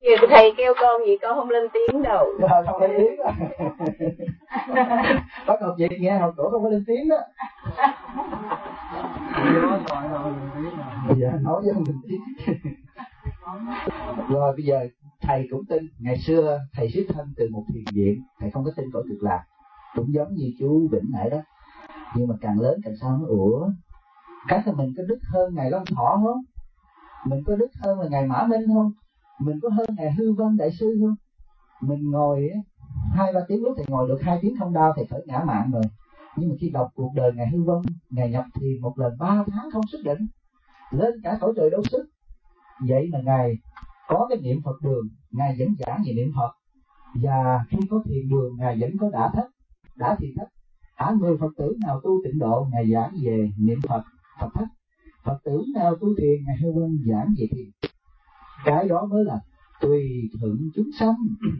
Thầy kêu con gì con không lên tiếng đâu. Không lên tiếng đó. Bắt học việc nghe học cổ không có lên tiếng đó. Dạ nói với mình tiếng. Rồi bây giờ thầy cũng tin, ngày xưa thầy xuất thân từ một thiền viện, thầy không có tin cõi cực lạc, cũng giống như chú Vĩnh nãy đó. Nhưng mà càng lớn càng sao nó cái là mình có đức hơn ngài Long Thọ không? Mình có đức hơn là ngài Mã Minh không? Mình có hơn ngài Hư Vân đại sư không? Mình ngồi 2-3 tiếng, lúc thầy ngồi được 2 tiếng không đau thầy khởi ngã mạng rồi. Nhưng mà khi đọc cuộc đời ngài Hư Vân, ngài nhập thiền một lần 3 tháng không xuất định, lên cả cõi trời đấu sức. Vậy mà ngài có cái niệm Phật đường, ngài vẫn giảng về niệm Phật. Và khi có thiền đường, ngài vẫn có đã thiền thất. Người Phật tử nào tu tịnh độ, ngài giảng về niệm Phật, Phật thất. Phật tử nào tu thiền, ngài Hư Vân giảng về thiền. Cái đó mới là tùy thuận chúng sanh.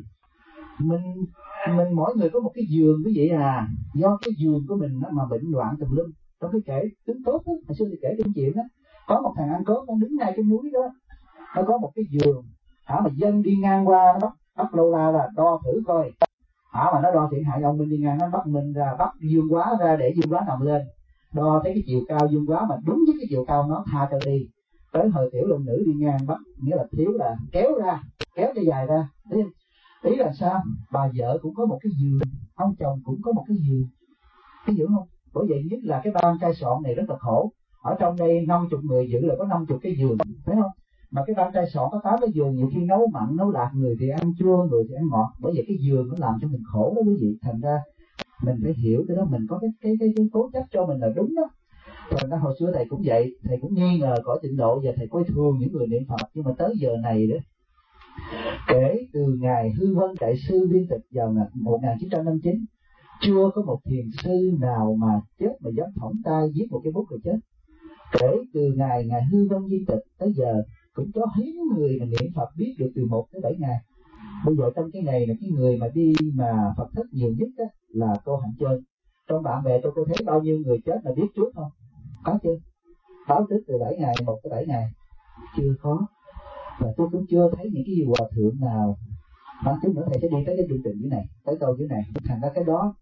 Mình mỗi người có một cái giường quý vị à, do cái giường của mình mà bệnh loạn tùm lum. Trong cái kể tính tốt đó, hồi xưa thì kể trong chuyện đó, có một thằng ăn cốt nó đứng ngay trên núi đó, nó có một cái giường, mà dân đi ngang qua nó bắt lô la là đo thử coi, mà nó đo thiện hại ông Minh đi ngang, nó bắt mình ra, bắt dương quá ra để dương quá nằm lên, đo thấy cái chiều cao dương quá mà đúng với cái chiều cao nó tha cho đi. Tới hồi tiểu lượng nữ đi ngang bắt, nghĩa là thiếu là kéo cho dài ra. Ý là sao? Bà vợ cũng có một cái giường, ông chồng cũng có một cái giường, cái hiểu không? Bởi vậy nhất là cái ban trai soạn này rất là khổ. Ở trong đây 50 người giữ là có 50 cái giường, phải không? Mà cái ban trai soạn có 8 cái giường, nhiều khi nấu mặn nấu lạc, người thì ăn chua, người thì ăn ngọt. Bởi vậy cái giường nó làm cho mình khổ đó quý vị. Thành ra mình phải hiểu cái đó, mình có cái cố chấp cho mình là đúng đó. Thành ra hồi xưa thầy cũng vậy, thầy cũng nghi ngờ cõi tịnh độ và thầy coi thường những người niệm Phật. Nhưng mà tới giờ này đó, kể từ ngày Hư Vân đại sư viên tịch vào năm 1959, chưa có một thiền sư nào mà chết mà dám thõng tay viết một cái bút rồi chết. Kể từ ngày Hư Vân viên tịch tới giờ cũng có hiếm người mà niệm Phật biết được từ 1 tới 7 ngày. Bây giờ trong cái ngày là cái người mà đi mà Phật thất nhiều nhất đó là cô Hạnh Trơn. Trong bạn bè tôi có thấy bao nhiêu người chết mà biết trước không? Có chưa? Báo trước từ 7 ngày, 1 tới 7 ngày. Chưa có. Và tôi cũng chưa thấy những cái hòa thượng nào. Mà chút nữa thầy sẽ đi tới cái chương trình dưới này, tới câu dưới này. Thành ra cái đó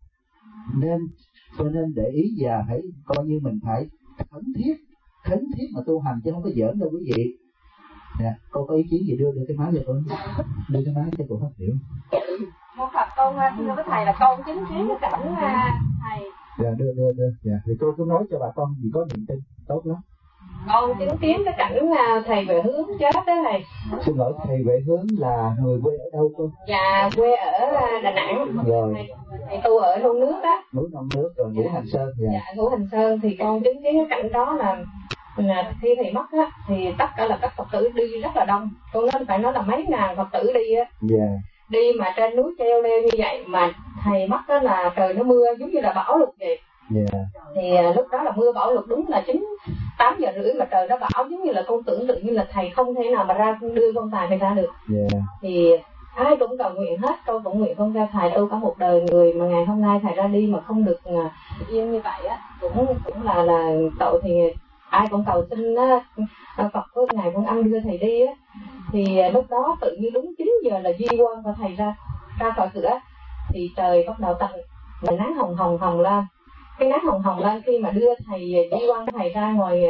nên để ý và phải coi như mình phải khấn thiết mà tu hành chứ không có giỡn đâu quý vị. Nè, cô có ý kiến gì đưa cái máy cho tôi, đưa cái máy cho cô phát biểu. Một Phật con xin với thầy là con chứng kiến cái cảnh thầy. Dạ đưa. Dạ thì tôi cứ nói cho bà con vì có niềm tin tốt lắm. Con chứng kiến cái cảnh thầy Vệ Hướng chết đó thầy. Xin lỗi, thầy Vệ Hướng là người quê ở đâu cô? Dạ quê ở Đà Nẵng. Rồi. Thầy tu ở Thôn Nước đó. Núi Non Nước rồi Ngũ Hành Sơn. Dạ Ngũ Hành Sơn thì con chứng kiến cái cảnh đó là khi thầy mất á thì tất cả là các Phật tử đi rất là đông. Con nên phải nói là mấy ngàn Phật tử đi á. Dạ. Đi mà trên núi treo leo như vậy mà thầy mất đó là trời nó mưa giống như là bão lụt vậy. Yeah. Thì lúc đó là mưa bão lụt đúng là 8 giờ rưỡi mà trời nó bão, giống như là con tưởng tượng như là thầy không thể nào mà ra đưa con tài thầy ra được. Yeah. Thì ai cũng cầu nguyện hết, con cũng nguyện con ra thầy tu cả một đời người mà ngày hôm nay thầy ra đi mà không được yên như vậy á, cũng là tội. Thì ai cũng cầu xin Phật của ngài Quan Âm đưa thầy đi á. Thì lúc đó tự nhiên đúng 9 giờ là di quan của thầy ra khỏi cửa thì trời bắt đầu tạnh, nắng hồng lên. Cái nắng hồng lên khi mà đưa thầy di quan thầy ra ngoài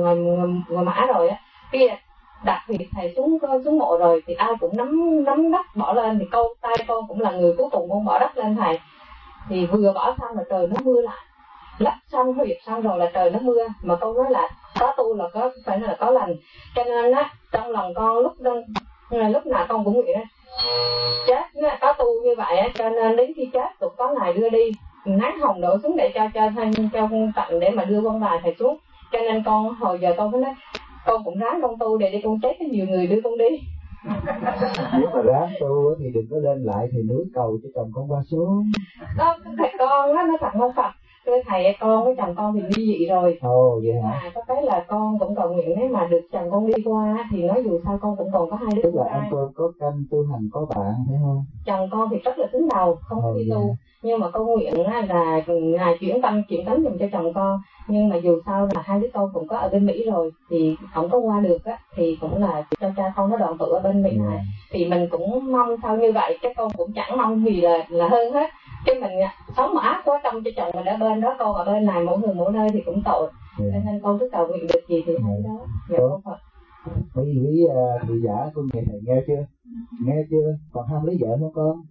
mã rồi á, khi đặt việc thầy xuống mộ rồi thì ai cũng nắm đất bỏ lên. Thì tay con cũng là người cuối cùng con bỏ đất lên thầy. Thì vừa bỏ xong là trời nó mưa lại, lấp xong huyệt xong rồi là trời nó mưa. Mà con nói là có tu là có phải là có lành, cho nên á trong lòng con lúc nào con cũng nguyện chết có tu như vậy á, cho nên đến khi chết cũng có ngày đưa đi nắng hồng đổ xuống để cho tận để mà đưa quan tài thầy xuống. Cho nên con hồi giờ con mới nói con cũng ráng con tu để con chết nhiều người đưa con đi. Nếu mà ráng tu thì đừng có lên lại thì núi cầu cho chồng con qua xuống. Đó thầy con nó thật không Phật. với thầy con với chồng con thì ly dị rồi. Vậy hả? Có cái là con cũng cầu nguyện nếu mà được chồng con đi qua thì nói dù sao con cũng còn có 2 đứa. Tức là anh có canh tu hành có bạn phải không? Chồng con thì rất là cứng đầu, không có đi tu, nhưng mà con nguyện là ngài chuyển tánh giùm cho chồng con. Nhưng mà dù sao là 2 đứa con cũng có ở bên Mỹ rồi thì không có qua được á, thì cũng là cho cha con nó đoàn tụ ở bên Mỹ này. Thì mình cũng mong sao như vậy, chứ con cũng chẳng mong gì là hơn hết. Chứ mình sống mà ác quá trong cho chồng mình ở bên đó, con ở bên này mỗi người mỗi nơi thì cũng tội. Nên con cứ cầu nguyện được gì thì thấy đó. Dạ con Phật. Quý thị giả của người thầy nghe chưa? Nghe chưa? Còn ham lấy vợ không con?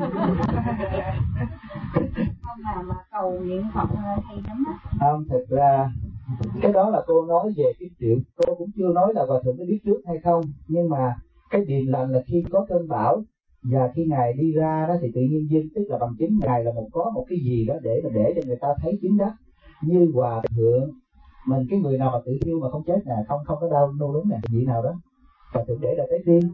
Con mà cầu nguyện Phật hay lắm á. Không, thật ra cái đó là cô nói về cái chuyện, cô cũng chưa nói là Hòa Thượng có biết trước hay không, nhưng mà cái điềm lành là khi có cơn bão và khi ngài đi ra đó thì tự nhiên duyên, tức là bằng chứng ngài là có một cái gì đó để cho người ta thấy chứng đắc. Như Hòa Thượng mình, cái người nào mà tự thiêu mà không chết nè, không có đau nô đúng nè, vị nào đó Hòa Thượng để là trái tim.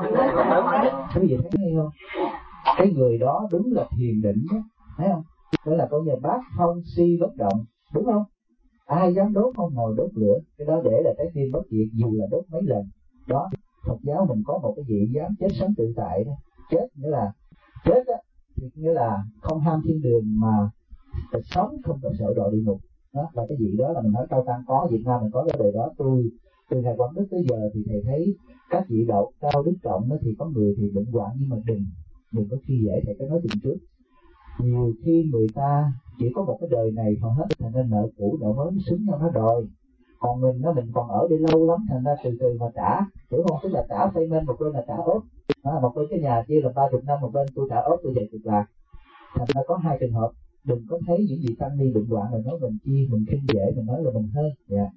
Quý vị thấy hay không? Cái người đó đúng là thiền định đó, thấy không? Đó là câu nhà bát phong si bất động, đúng không? Ai dám đốt không ngồi đốt lửa, cái đó để là trái tim bất diệt dù là đốt mấy lần. Đó, Phật giáo mình có một cái vị dám chết sống tự tại đó. Chết nghĩa là chết á, thì nghĩa là không ham thiên đường mà sống không có sợ đọa địa ngục. Đó là cái vị đó là mình nói cao tăng có, Việt Nam mình có cái đời đó. Từ ngày Quảng Đức tới giờ thì thầy thấy các vị đạo cao đức trọng đó thì có người thì bệnh hoạn, nhưng mà đừng có khi dễ. Thầy có nói từ trước, nhiều khi người ta chỉ có một cái đời này thôi hết, thành nên nợ cũ nợ mới xứng nhau nó đòi. Còn mình còn ở đây lâu lắm, thành ra từ từ mà trả, hiểu không? Tức là trả payment, một bên là trả ốp, một bên cái nhà chia là 30 năm, một bên tôi trả ốp tôi về cực lạc. Thành ra có 2 trường hợp. Đừng có thấy những gì tăng ni bệnh hoạn là nói mình chi, mình khinh dễ, mình nói là mình hơn.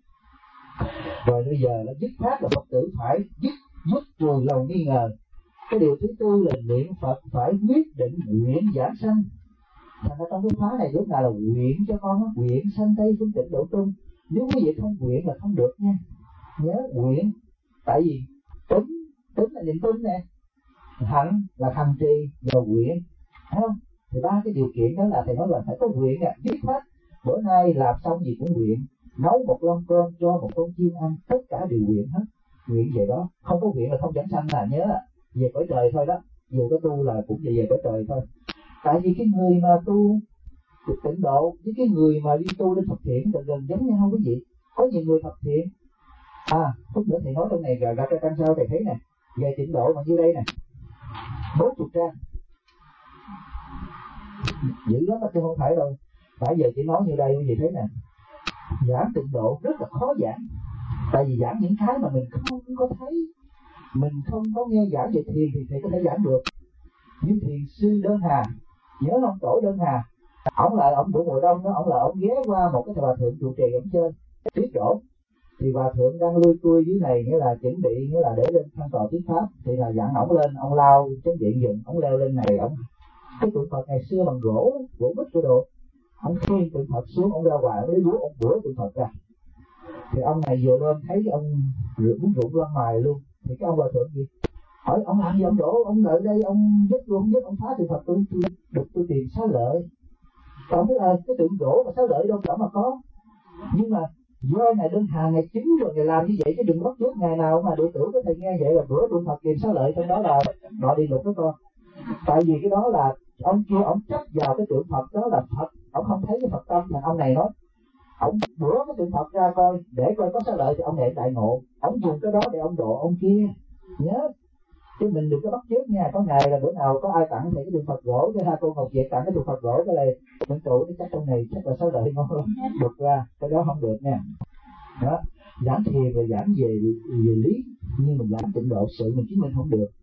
Rồi bây giờ là dứt khoát là Phật tử phải dứt trừ lòng nghi ngờ. Cái điều thứ tư là niệm Phật phải quyết định nguyện giảng sanh. Thành ra trong cái khóa này lúc nào là nguyện cho con, nguyện sanh Tây phương tịnh độ trung. Nếu quý vị không nguyện là không được nha. Nhớ nguyện. Tại vì tính là niệm tin nè, hạnh là hành trì và nguyện, thấy không? Thì 3 cái điều kiện đó là thầy nói là phải có nguyện nè, dứt khoát. Bữa nay làm xong gì cũng nguyện, nấu một lon cơm cho một con chim ăn, tất cả đều nguyện hết. Nguyện về đó, không có nguyện là không giảng sanh. Là nhớ về cõi trời thôi đó, dù có tu là cũng về cõi trời thôi. Tại vì cái người mà tu tịnh độ với cái người mà đi tu đến Phật thiện gần giống nhau quý vị. Có nhiều người Phật thiện, phút nữa thầy nói trong này ra cho trang sau thầy thấy nè, về tịnh độ mà như đây nè, 40 trang dữ lắm mà chứ không phải đâu. Bây giờ chỉ nói như đây quý vị thấy nè, giảng tịnh độ rất là khó giảng. Tại vì giảng những cái mà mình không có thấy, mình không có nghe giảng về thiền thì thầy có thể giảng được. Như thiền sư Đơn Hà, nhớ không? Tổ Đơn Hà, ông buổi mùa đông đó, ông ghé qua một cái hòa thượng trụ trì ở trên tiết chỗ, thì hòa thượng đang lui cui dưới này, nghĩa là chuẩn bị, nghĩa là để lên thăng tọa thuyết pháp, thì là dặn ổng lên, ông lao chánh điện dùng, ổng leo lên này, ổng cái tượng Phật ngày xưa bằng gỗ bích của đồ, ông khiêng tượng Phật xuống, ông ra ngoài, ông lấy búa ông bủa tượng Phật ra. Thì ông này vừa lên thấy ông muốn rụng ra ngoài luôn, thì cái ông hòa thượng gì hỏi ông làm gì, ông đổ ông lại đây, ông giúp luôn, giúp ông phá tượng Phật, tôi tìm xá lợi. Ông biết cái tượng gỗ mà xá lợi đâu cả mà có, nhưng mà do ngày Đơn Hà ngày chính rồi ngày làm như vậy, chứ đừng bắt chước ngày nào mà đệ tử có thể nghe vậy là bữa tượng Phật tìm xá lợi, trong đó là đọa địa ngục đó con. Tại vì cái đó là ông kia ông chấp vào cái tượng Phật đó là Phật, ông không thấy cái Phật tâm. Thành ông này nói ông bữa cái tượng Phật ra coi để coi có xá lợi thì ông này đại ngộ, ông dùng cái đó để ông độ ông kia. Nhớ chứ mình đừng có bắt chước nha. Có ngày là bữa nào có ai tặng thì cái tượng Phật gỗ, cái 2 cô Ngọc Diệp tặng cái tượng Phật gỗ, cái này mình trụ cái chắc trong này chắc là xá lợi ngon lắm, được ra cái đó không được nha. Đó, giảng thiền và giảng về lý, nhưng mình giảng tịnh độ sự mình chứng minh không được.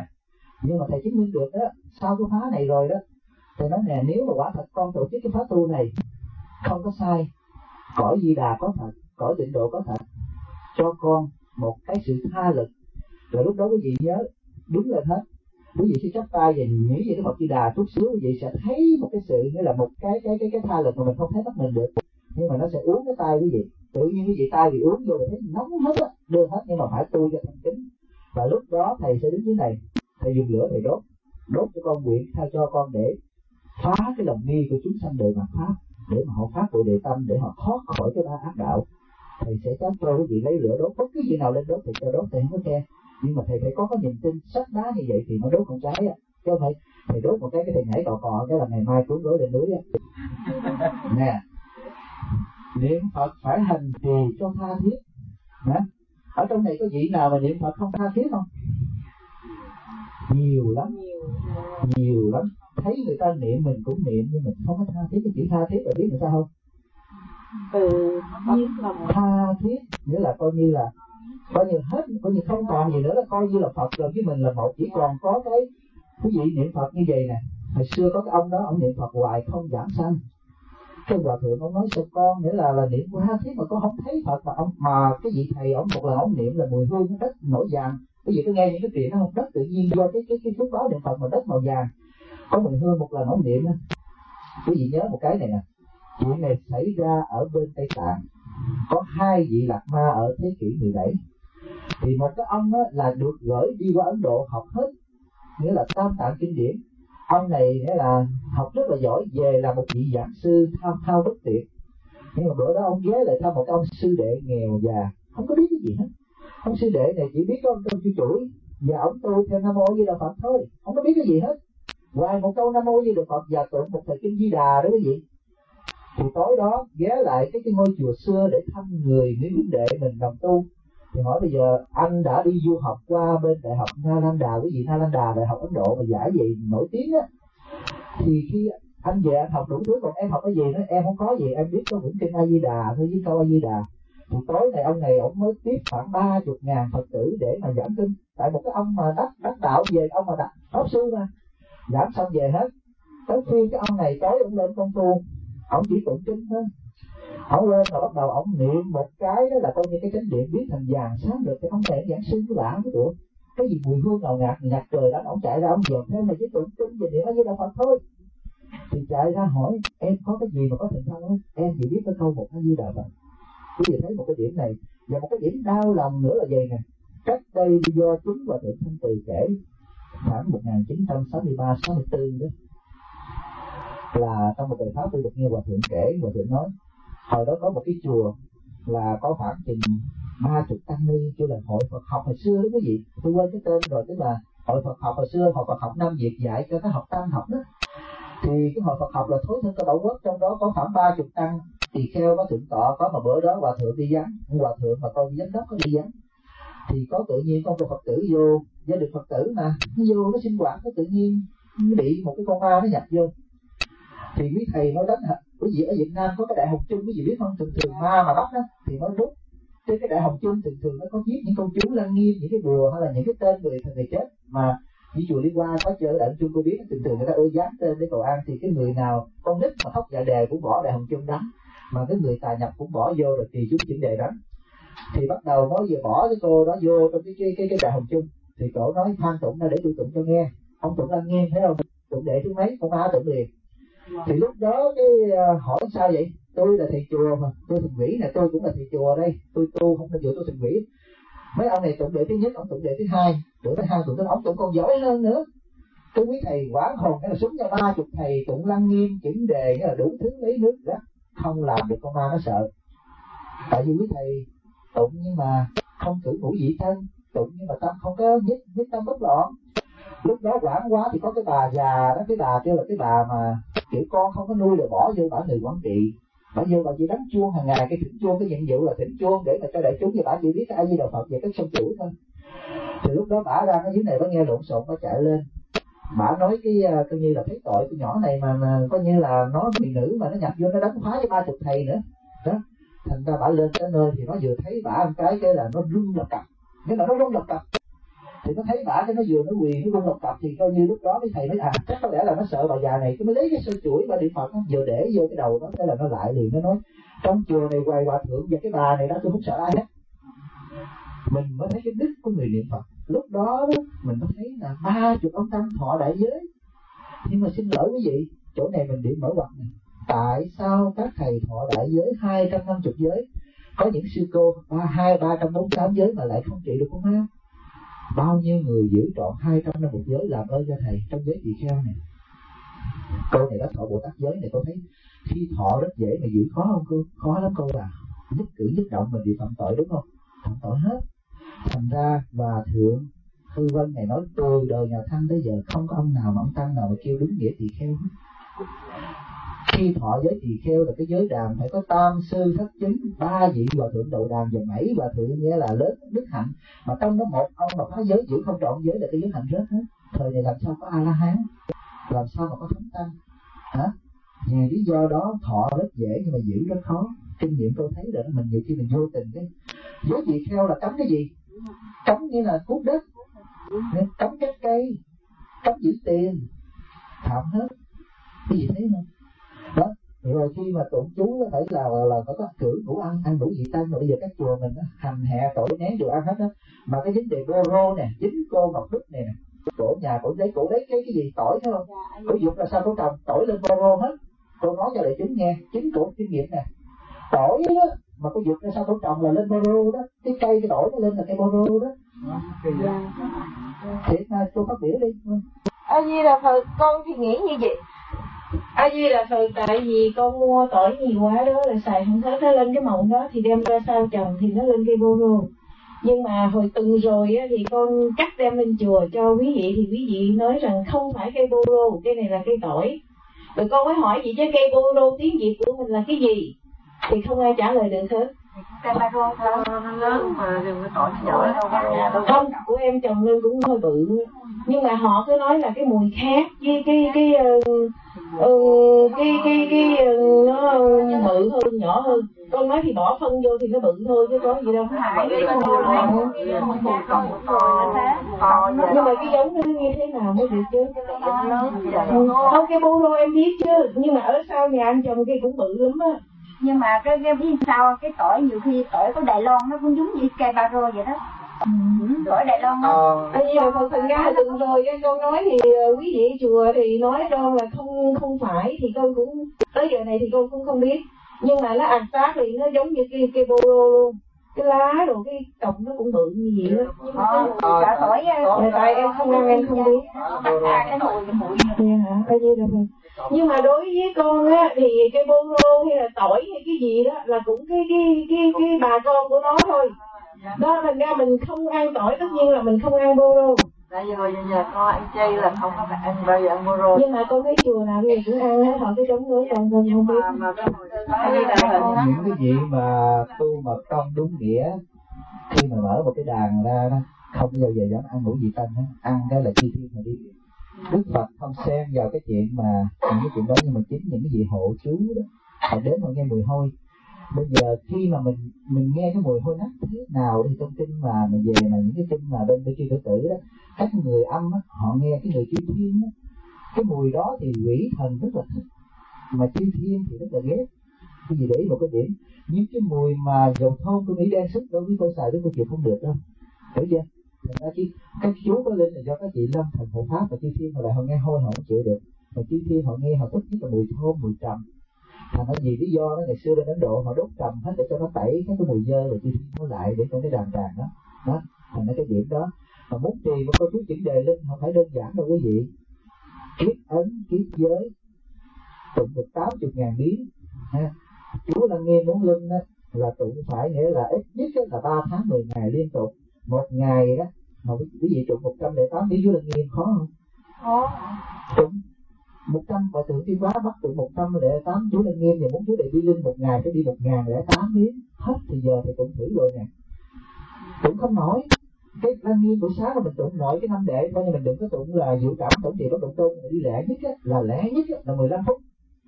Nhưng mà thầy chứng minh được đó, sau cái phá này rồi đó, thầy nói nè, nếu mà quả thật con tổ chức cái phá tu này không có sai, cõi Di Đà có thật, cõi tịnh độ có thật, cho con một cái sự tha lực, rồi lúc đó quý vị nhớ đứng lên hết, quý vị sẽ chắp tay và nghĩ về cái Phật Di Đà chút xíu, quý vị sẽ thấy một cái sự, nghĩa là một cái tha lực mà mình không thấy bắt mình được, nhưng mà nó sẽ uống cái tay quý vị, tự nhiên quý vị tay bị uống vô thấy nóng hết á, đưa hết, nhưng mà phải tu cho thành kính. Và lúc đó thầy sẽ đứng dưới này, thầy dùng lửa thầy đốt cho con nguyện, thay cho con để phá cái lòng nghi của chúng sanh đời mặt pháp. để mà họ phát Bồ Đề tâm, để họ thoát khỏi cái ba ác đạo. Thầy sẽ cho quý vị lấy lửa đốt bất cứ gì nào lên đốt thì cho đốt, thầy không có khen. Nhưng mà thầy phải có cái niềm tin sắt đá như vậy thì nó đốt con trái á, chứ không phải thầy đốt một cái thầy nhảy cò cái là ngày mai cuốn gối lên núi á. Nè, niệm Phật phải hành trì cho tha thiết. Nè, ở trong này có vị nào mà niệm Phật không tha thiết không? Nhiều lắm. Thấy người ta niệm mình cũng niệm, nhưng mình không có tha thiết. Cái chữ tha thiết là biết người ta không? Tha thiết nghĩa là coi như hết, coi như không còn gì nữa, là coi như là Phật rồi với mình là một. Chỉ còn có cái quý vị niệm Phật như vậy nè. Hồi xưa có cái ông đó, ông niệm Phật hoài không giảng sanh. Cái hòa thượng ông nói sao con, nghĩa là niệm của tha thiết mà con không thấy Phật. Mà cái vị thầy ông một lần ông niệm là mùi hương đất nổi vàng. Quý vị có nghe những cái chuyện đó không? Đất tự nhiên do cái phước báo niệm Phật mà đất màu vàng, có mùi hương. Một lần ông niệm đó, quý vị nhớ một cái này nè. Chuyện này xảy ra ở bên Tây Tạng, có 2 vị Lạc Ma ở thế kỷ 17. Thì một cái ông là được gửi đi qua Ấn Độ học hết, nghĩa là Tam Tạng kinh điển. Ông này nghĩa là học rất là giỏi, về là một vị giảng sư thao bất tuyệt. Nhưng mà bữa đó ông ghé lại thăm một ông sư đệ nghèo già, không có biết cái gì hết. Ông sư đệ này chỉ biết có ông chu chuỗi và ông tu theo Nam Mô Di Đà Phật thôi, không có biết cái gì hết. Ngoài một câu Nam Mô Di Đà Phật và tụng một thời kinh Di Đà đó quý vị. Thì tối đó ghé lại cái ngôi chùa xưa để thăm người huynh đệ mình đồng tu. Thì hỏi bây giờ anh đã đi du học qua bên Đại học Nalanda, quý vị, Nalanda Đại học Ấn Độ mà giải gì nổi tiếng á. Thì khi anh về anh học đủ thứ, còn em học cái gì nữa em không có gì, em biết có quyển kinh A Di Đà thôi với câu A Di Đà. Thì tối này ông này ông mới tiếp khoảng 30.000 Phật tử để mà giảng kinh. Tại một cái ông mà đắc đạo về, ông mà pháp sư mà giảng xong về hết. Tới phiên cái ông này tối ông lên công phu, ông chỉ tụng kinh thôi. Ông lên rồi bắt đầu ông niệm một cái đó là coi như cái chánh điện biến thành vàng sáng được. Cái ông này giảng sư của lạ cái tụi cái gì mùi hương ngào ngạt nhạt trời đó, ông chạy ra ông dòm theo này với tụng kinh về niệm A Di Đà Phật thôi. Thì chạy ra hỏi em có cái gì mà có thần thông không? Em chỉ biết cái câu một A Di Đà Phật. Quý vị thấy một cái điểm này. Và một cái điểm đau lòng nữa là vậy nè. Cách đây do chúng và thượng Thanh Từ kể khoảng 1963-64 đó, là trong một bài pháp tôi được nghe hòa thượng kể. Hòa thượng nói hồi đó có một cái chùa là có khoảng chừng 30 tăng ni, kêu là hội Phật học hồi xưa đó quý vị. Tôi quên cái tên rồi, tức là hội Phật học hồi xưa, hội Phật học Nam Việt dạy cho các học tăng học đó. Thì cái hội Phật học là thối thân cơ Bảo Quốc, trong đó có khoảng 30 tăng tỳ kheo, có thượng tọa, có mà bữa đó hòa thượng đi vắng, hòa thượng mà coi như giám đốc có đi vắng. Thì có tự nhiên con Phật tử vô, gia đình Phật tử mà nó vô nó sinh hoạt, nó tự nhiên nó bị một cái con ma nó nhập vô. Thì quý thầy nói đánh quý vị ở Việt Nam có cái Đại Hồng Chung, quý vị biết không? Thường thường ma mà bắt đó thì nó đúc trên cái Đại Hồng Chung, thường nó có viết những câu chú lăng nghiêm, những cái bùa hay là những cái tên người chết. Mà như chùa Liên Hoa có chơi Đại Hồng Chung, tôi biết thường người ta ưa dán tên để cầu an. Thì cái người nào con nít mà thóc dạ đề cũng bỏ Đại Hồng Chung đánh, mà cái người tà nhập cũng bỏ vô rồi thì chúng chỉnh đề đánh. Thì bắt đầu mới vừa bỏ cái cô đó vô trong cái Đại Hồng Chung, thì cổ nói than tụng ra để tôi tụng cho nghe. Ông tụng lăng nghiêm thấy không? Tụng đệ thứ mấy con ma tụng liền. Thì lúc đó cái hỏi sao vậy? Tôi là thầy chùa mà, tôi Thường Vĩ nè, tôi cũng là thầy chùa đây, tôi tu không phải chùa, tôi Thường Vĩ. Mấy ông này tụng đệ thứ nhất, ông tụng đệ thứ hai, đệ thứ hai tụng đến ông tụng còn giỏi hơn nữa. Cái quý thầy quán hồn cái là súng cho 30 thầy tụng lăng nghiêm chỉnh đề, cái là đủ thứ lấy nước đó, không làm được con ma nó sợ. Tại vì quý thầy tụng nhưng mà không cử ngũ vị thân, tụng nhưng mà tâm không có nhất tâm bất loạn. Lúc đó quảng quá thì có cái bà già đó, cái bà kêu là cái bà mà kiểu con không có nuôi rồi bỏ vô bả người quản trị. Bả vô bà chỉ đánh chuông hàng ngày, cái thỉnh chuông, cái nhiệm vụ là thỉnh chuông để mà cho đại chúng, thì bả chỉ biết cái A Di Đà Phật về cái sông chuỗi thôi. Thì lúc đó bả ra cái dưới này bả nghe lộn xộn, bả chạy lên. Bả nói cái coi như là thấy tội con nhỏ này mà coi như là nó bị nữ mà nó nhập vô nó đánh phá cho 30 thầy nữa. Đó. Thành ra bả lên tới nơi thì nó vừa thấy bả một cái là nó rung lập cập. Nghĩa là nó rung lập cập. Thì nó thấy bả cái nó vừa nó quỳ nó rung lập cập, thì coi như lúc đó cái thầy nói chắc có lẽ là nó sợ bà già này, cái mới lấy cái sơ chuỗi bà điện Phật nó vừa để vô cái đầu đó, cái là nó lại liền. Nó nói trong chùa này ngoài hòa thượng và cái bà này đó tôi không sợ ai hết. Mình mới thấy cái đức của người niệm Phật. Lúc đó mình mới thấy là 30 ông tăng thọ đại giới. Nhưng mà xin lỗi quý vị, chỗ này mình điểm mở ngoặt này. Tại sao các thầy thọ đại giới 250 giới, có những sư cô 200-348 giới mà lại không trị được con ma? Bao nhiêu người giữ trọn 250 giới làm ơn cho thầy trong giới tỳ kheo này. Câu này đó thọ Bồ Tát giới này, tôi thấy khi thọ rất dễ mà giữ khó không cô? Khó lắm cô à. Nhất cử nhất động mình bị phạm tội đúng không? Phạm tội hết. Thành ra Hòa Thượng Thư Vân này nói từ đời nhà Thanh tới giờ không có ông nào mà ông tăng nào mà kêu đúng nghĩa tỳ kheo hết. Khi thọ giới tỳ kheo là cái giới đàn phải có tam sư thất chứng, 3 vị Hòa Thượng đầu đàn và 7 Hòa Thượng nghĩa là lớn đức hạnh. Mà trong đó một ông mà phá giới giữ không trọn giới là cái giới hạnh rớt hết. Thời này làm sao có A-la-hán, làm sao mà có thánh tăng hả? Vì lý do đó thọ rất dễ nhưng mà giữ rất khó. Kinh nghiệm tôi thấy rồi đó, mình nhiều khi mình vô tình cái giới tỳ kheo là cấm cái gì? Cấm như là cuốc đất, cấm các cây, cấm giữ tiền, phạm hết. Cái gì thấy không? Đó. Rồi khi mà tụng chú nó phải là có cử đủ ăn đủ vị tăng. Rồi bây giờ các chùa mình hành hạ tội nén đều ăn hết đó. Mà cái vấn đề bô rô nè, chính cô Ngọc Đức này nè, cổ nhà cổ lấy cái gì tỏi thấy không? Cổ dục là sao cổ trồng tỏi lên bô rô hết. Cô nói cho đại chúng nghe, chính cổ kinh nghiệm nè. Tỏi đó mà có dục ra sao cổ trồng là lên bô rô đó. Cái cây cái tỏi nó lên là cây bô rô đó. Thiệt mà tôi phát biểu đi. A Di Đà Phật, con thì nghĩ như vậy. A Di Đà Phật, tại vì con mua tỏi nhiều quá đó là xài không hết, nó lên cái mộng đó thì đem ra sao trồng thì nó lên cây bô rô. Nhưng mà hồi từng rồi á, thì con cắt đem lên chùa cho quý vị thì quý vị nói rằng không phải cây bô rô, cây này là cây tỏi. Rồi con mới hỏi vậy chứ cây bô rô tiếng Việt của mình là cái gì? Thì không ai trả lời được hết. Cây ba rô nó lớn mà cái tỏi nhỏ đâu. Không, của em trồng lên cũng hơi bự. Nhưng mà họ cứ nói là cái mùi khác với nó bự hơn nhỏ hơn. Con nói thì bỏ phân vô thì nó bự thôi chứ có gì đâu. Nhưng mà cái giống nó như thế nào mới được chứ? Không, cái bô rô em biết chứ, nhưng mà ở sau nhà anh trồng cây cũng bự lắm á. Nhưng mà cái biết sao cái tỏi nhiều khi tỏi của Đài Loan nó cũng giống như cây ba rô vậy đó. Tỏi Đài Loan đó. Bây giờ phần ra từng rồi cái con nói thì quý vị chùa thì nói con là không phải thì con cũng tới giờ này thì con cũng không biết. Nhưng mà nó ạt sát thì nó giống như cây bô rô luôn. Cái lá rồi cái cọng nó cũng bự như vậy đó. Cả tỏi tại em không ăn em không biết. cái mùi hả? Nhưng mà đối với con á thì cái bô rô hay là tỏi hay cái gì đó là cũng cái bà con của nó thôi. Đó thành ra mình không ăn tỏi tất nhiên là mình không ăn bô rô. Tại vì hồi giờ con ăn chay là không có phải ăn bao giờ ăn bô rô. Nhưng mà con thấy chùa nào bây giờ cũng ăn hết, họ cái chống đối con không biết. Những cái gì mà tu mật tông đúng nghĩa, khi mà mở một cái đàn ra đó không bao giờ dám ăn ngũ vị tanh hết, ăn cái là chi thiên mà đi. Đức Phật không xen vào cái chuyện mà những cái chuyện đó, nhưng mà chính những cái vị hộ chú đó họ đến họ nghe mùi hôi. Bây giờ khi mà mình nghe cái mùi hôi nách thế nào thì trong kinh mà về mà những cái kinh mà bên kia tử tử đó, các người âm á, họ nghe cái người chư thiên á, cái mùi đó thì quỷ thần rất là thích, mà chư thiên thì rất là ghét. Cái gì để ý một cái điểm, những cái mùi mà dầu thơm của Mỹ đen sức đối với cô xài với cô chịu không được đâu, hiểu chưa? Các chú có lên là do các vị lâm thần hộ pháp và chư thiên, mà lại họ nghe hôi họ không chịu được, mà chư thiên họ nghe họ thích nhất là mùi thơm, mùi trầm. Thành ra vì lý do đó ngày xưa bên Ấn Độ họ đốt trầm hết để cho nó tẩy các cái mùi dơ rồi chư thiên nó lại để cho cái đàn đó. Đó, thành ra cái điểm đó mà muốn trì một cô chú chuyển đề linh không phải đơn giản đâu quý vị. Kiết ấn, kiết giới, tụng được 80.000 biến. Chú Lăng Nghiêm muốn linh đó là tụng phải nghĩa là ít nhất là 3 tháng 10 ngày liên tục. Một ngày đó mà quý vị tụng 108 biến chú Lăng Nghiêm khó không? Khó. Tụng 100 và tự tiên quá bắt tụng 108 chú Lăng Nghiêm, thì muốn chú đệ đi linh một ngày phải đi 1008 biến. Hết thì giờ thì tụng thử rồi nè, tụng không nổi. Cái Lăng Nghiêm buổi sáng mà mình tụng nội cái 5 đệ thôi, nhưng mình đừng có tụng là dự cảm tụng trì bất động tôn, mình đi lẻ nhất là 15 phút.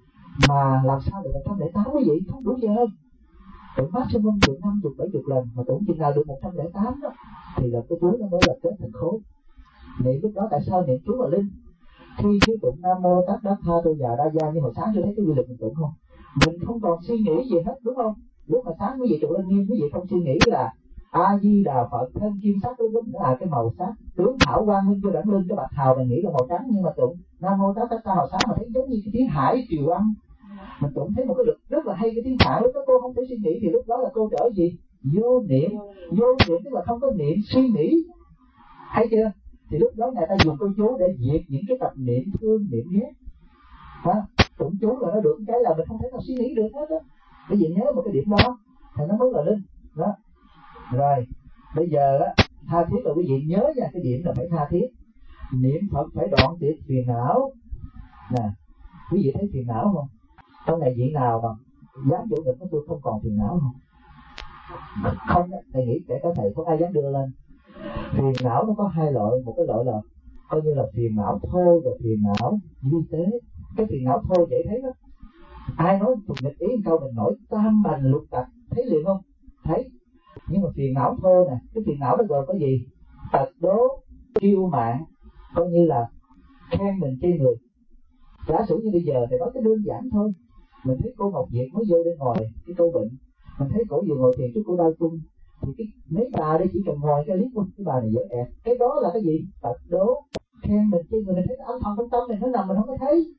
Mà làm sao được 108 quý vị, không đủ giờ. Tụng maximum được 50-70 lần, mà tụng chừng nào được 108 đó thì là cái chú nó mới là kết thành khối. Niệm lúc đó tại sao niệm chú là linh? Khi chú tụng Nam Mô Tát Đát Tha Tô Già Đa Gia như hồi sáng chú thấy cái quy luật mình tụng không? Mình không còn suy nghĩ gì hết, đúng không? Lúc mà sáng quý vị tụng Lăng Nghiêm, quý vị không suy nghĩ là A Di Đà Phật thân kim sắc đúng là cái màu sắc tướng thảo quang minh cho đẳng lưng, cái bạch hào mình nghĩ là màu trắng, nhưng mà tụng Nam Mô Tát Đát Tha hồi sáng mà thấy giống như cái tiếng hải triều âm. Mình tụng thấy một cái lực rất là hay cái tiếng Phạn, lúc đó cô không thể suy nghĩ thì lúc đó là cô trở gì? Vô niệm. Vô niệm tức là không có niệm suy nghĩ, hay chưa? Thì lúc đó người ta dùng câu chú để diệt những cái tập niệm thương niệm ghét. Tụng chú là nó được cái là mình không thể nào suy nghĩ được hết á. Bởi vì nhớ một cái điểm đó thì nó mới là linh đó. Rồi bây giờ á, tha thiết là quý vị nhớ nha, cái điểm là phải tha thiết. Niệm Phật phải đoạn tuyệt phiền não nè. Quý vị thấy phiền não không? Trong này vị nào mà dám chủ định của tôi không còn phiền não không? Không, thầy nghĩ kể cả thầy không ai dám đưa lên. Phiền não nó có hai loại, một cái loại là coi như là phiền não thô và phiền não vi tế. Cái phiền não thô dễ thấy đó. Ai nói thuộc nghịch ý câu mình nổi tam bành lục tặc, thấy liền không? Thấy. Nhưng mà phiền não thô nè, cái phiền não đó gồm có gì? Tật đố, kiêu mạn, coi như là khen mình chê người. Giả sử như bây giờ thì nói cái đơn giản thôi. Mình thấy cô Ngọc Diệp mới vô bên ngoài cái câu bệnh, mình thấy cổ vừa ngồi thiền chứ cô đau chung, thì cái mấy bà đây chỉ cần ngồi cái liếc cái bà này dễ ẹt. Cái đó là cái gì? Tật đố, khen mình chê người. Mình thấy âm thầm trong tâm mình nó nằm mình không có thấy.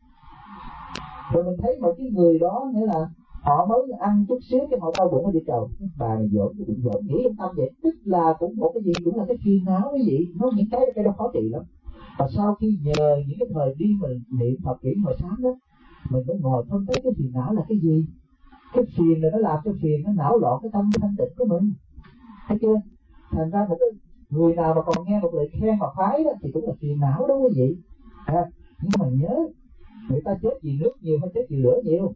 Rồi mình thấy một cái người đó nghĩa là họ mới ăn chút xíu cái họ đau bụng ở địa cầu, bà này dỗn cái bụng dỗn nghĩ trong tâm vậy, tức là cũng một cái gì cũng là cái phiền não cái gì, nó những cái đó khó trị lắm. Và sau khi nhờ những cái thời đi mình niệm Phật kỹ hồi sáng đó, mình mới ngồi phân tích cái phiền não là cái gì. Cái phiền là nó làm cho phiền nó não loạn cái tâm thanh tịnh của mình, thấy chưa? Thành ra một cái người nào mà còn nghe một lời khen mà phái đó thì cũng là phiền não đó quý vị. Nhưng mà nhớ người ta chết vì nước nhiều hay chết vì lửa nhiều?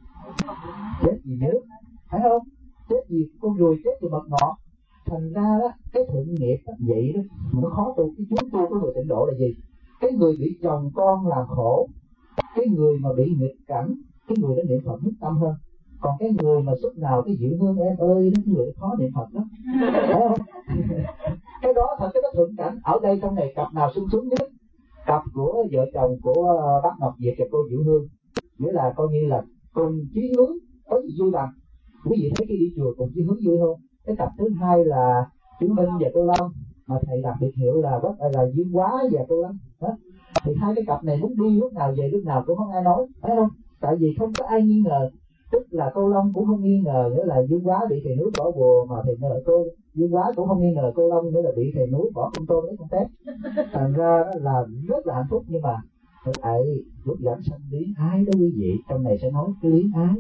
Chết vì nước, phải không? Chết vì con ruồi, chết vì mật ngọt. Thành ra đó, cái thuận nghiệp đó, vậy đó mà nó khó tu. Cái chúng tu của người tịnh độ là gì? Cái người bị chồng con làm khổ, cái người mà bị nghịch cảnh, cái người đó niệm Phật nhất tâm hơn. Còn cái người mà suốt nào cái Diệu Hương em ơi đó, cái người khó niệm Phật lắm, phải không? Cái đó thật, cái đó thuận cảnh. Ở đây trong này cặp nào sung sướng nhất? Cặp của vợ chồng của bác Ngọc Diệp và cô Diệu Hương, nghĩa là coi như là cùng chí hướng, có gì vui bằng. Quý vị thấy khi đi chùa cùng chí hướng vui không? Cái cặp thứ hai là Chứng Minh và Cô Lâm, mà thầy đặc biệt hiệu là Dương Quá và Cô Lâm đó. Thì hai cái cặp này muốn đi lúc nào về lúc nào cũng không ai nói, phải không? Tại vì không có ai nghi ngờ. Tức là Cô Lâm cũng không nghi ngờ nghĩa là Dương Quá bị thầy núi bỏ bùa, mà thầy ngờ cô Dương Quá cũng không nghi ngờ Cô Lâm nghĩa là bị thầy núi bỏ con tôm lấy con tép. Thành ra đó là rất là hạnh phúc. Nhưng mà lại lúc giảng sanh liếng ái đó quý vị, trong này sẽ nói cái liếng ái.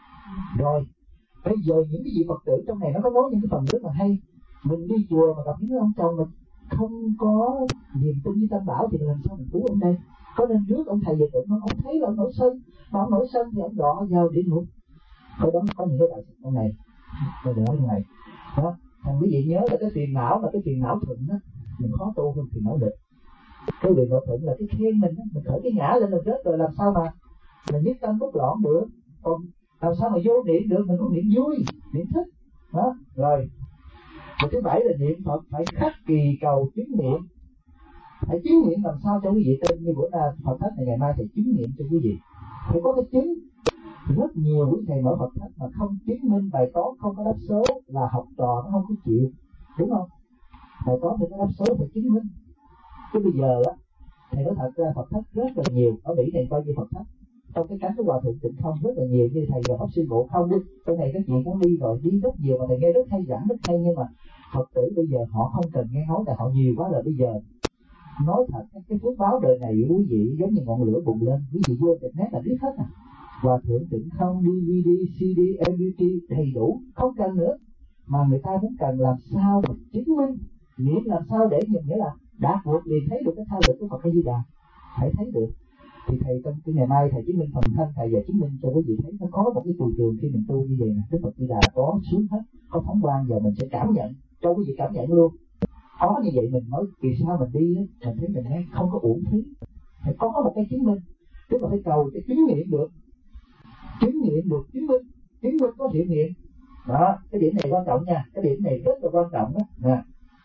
Rồi bây giờ những cái gì Phật tử trong này nó có nói những cái phần rất là hay. Mình đi chùa mà gặp những ông chồng mình không có niềm tin với Tam Bảo thì làm sao mình cứu ông đây? Có nên rước ông thầy về tụng không? Ông thấy là ông nổi sân, mà ông nổi sân thì ông đọ vào địa ngục. Cái đó có những cái đạo trong này, tôi nói như này đó. Thành quý vị nhớ là cái phiền não là cái phiền não thuận đó, mình khó tu hơn phiền não nghịch. Cái phiền não thuận là cái khen mình đó, mình khởi cái ngã lên mình rớt rồi làm sao mà mình nhất tâm bất loạn được. Còn làm sao mà vô niệm được? Mình có niệm vui, niệm thích đó. Rồi và thứ bảy là niệm Phật phải khắc kỳ cầu chứng nghiệm. Phải chứng nghiệm làm sao cho quý vị tin. Như bữa nay Phật thách này, ngày mai thầy chứng nghiệm cho quý vị. Phải có cái chứng. Rất nhiều quý thầy mở Phật thách mà không chứng minh bài toán, không có đáp số là học trò nó không có chịu, đúng không? Bài toán thì có đáp số phải chứng minh. Chứ bây giờ á, thầy nói thật ra Phật thách rất là nhiều. Ở Mỹ này coi như Phật thách trong cái cánh của Hòa Thượng Tịnh Không rất là nhiều. Như thầy và Pháp Sư Ngộ Không đi, cái này các chị cũng đi rồi, đi rất nhiều mà thầy nghe rất hay, giảng rất hay. Nhưng mà Phật tử bây giờ họ không cần nghe nói, tại họ nhiều quá rồi. Bây giờ nói thật, cái phước báo đời này quý vị giống như ngọn lửa bùng lên, quý vị vô internet là biết hết à. Hòa Thượng Tịnh Không, DVD, CD, MPT đầy đủ, không cần nữa. Mà người ta cũng cần làm sao mà chứng minh, nghiệm làm sao để nhìn nghĩa là đã vượt liền thấy được cái tha lực của Phật A Di Đà, phải thấy được. Thì thầy trong cái ngày mai thầy chứng minh phần thân, thầy và chứng minh cho quý vị thấy nó có một cái từ trường khi mình tu như vậy nè. Đức Phật Di Đà có xuống hết, có phóng quang, giờ mình sẽ cảm nhận, cho quý vị cảm nhận luôn. Có như vậy mình nói vì sao mình đi á, mình thấy mình nghe không có uổng phí. Phải có một cái chứng minh, tức là phải cầu cái chứng nghiệm được, chứng nghiệm được chứng minh có hiệu nghiệm đó. Cái điểm này quan trọng nha, cái điểm này rất là quan trọng đó nè.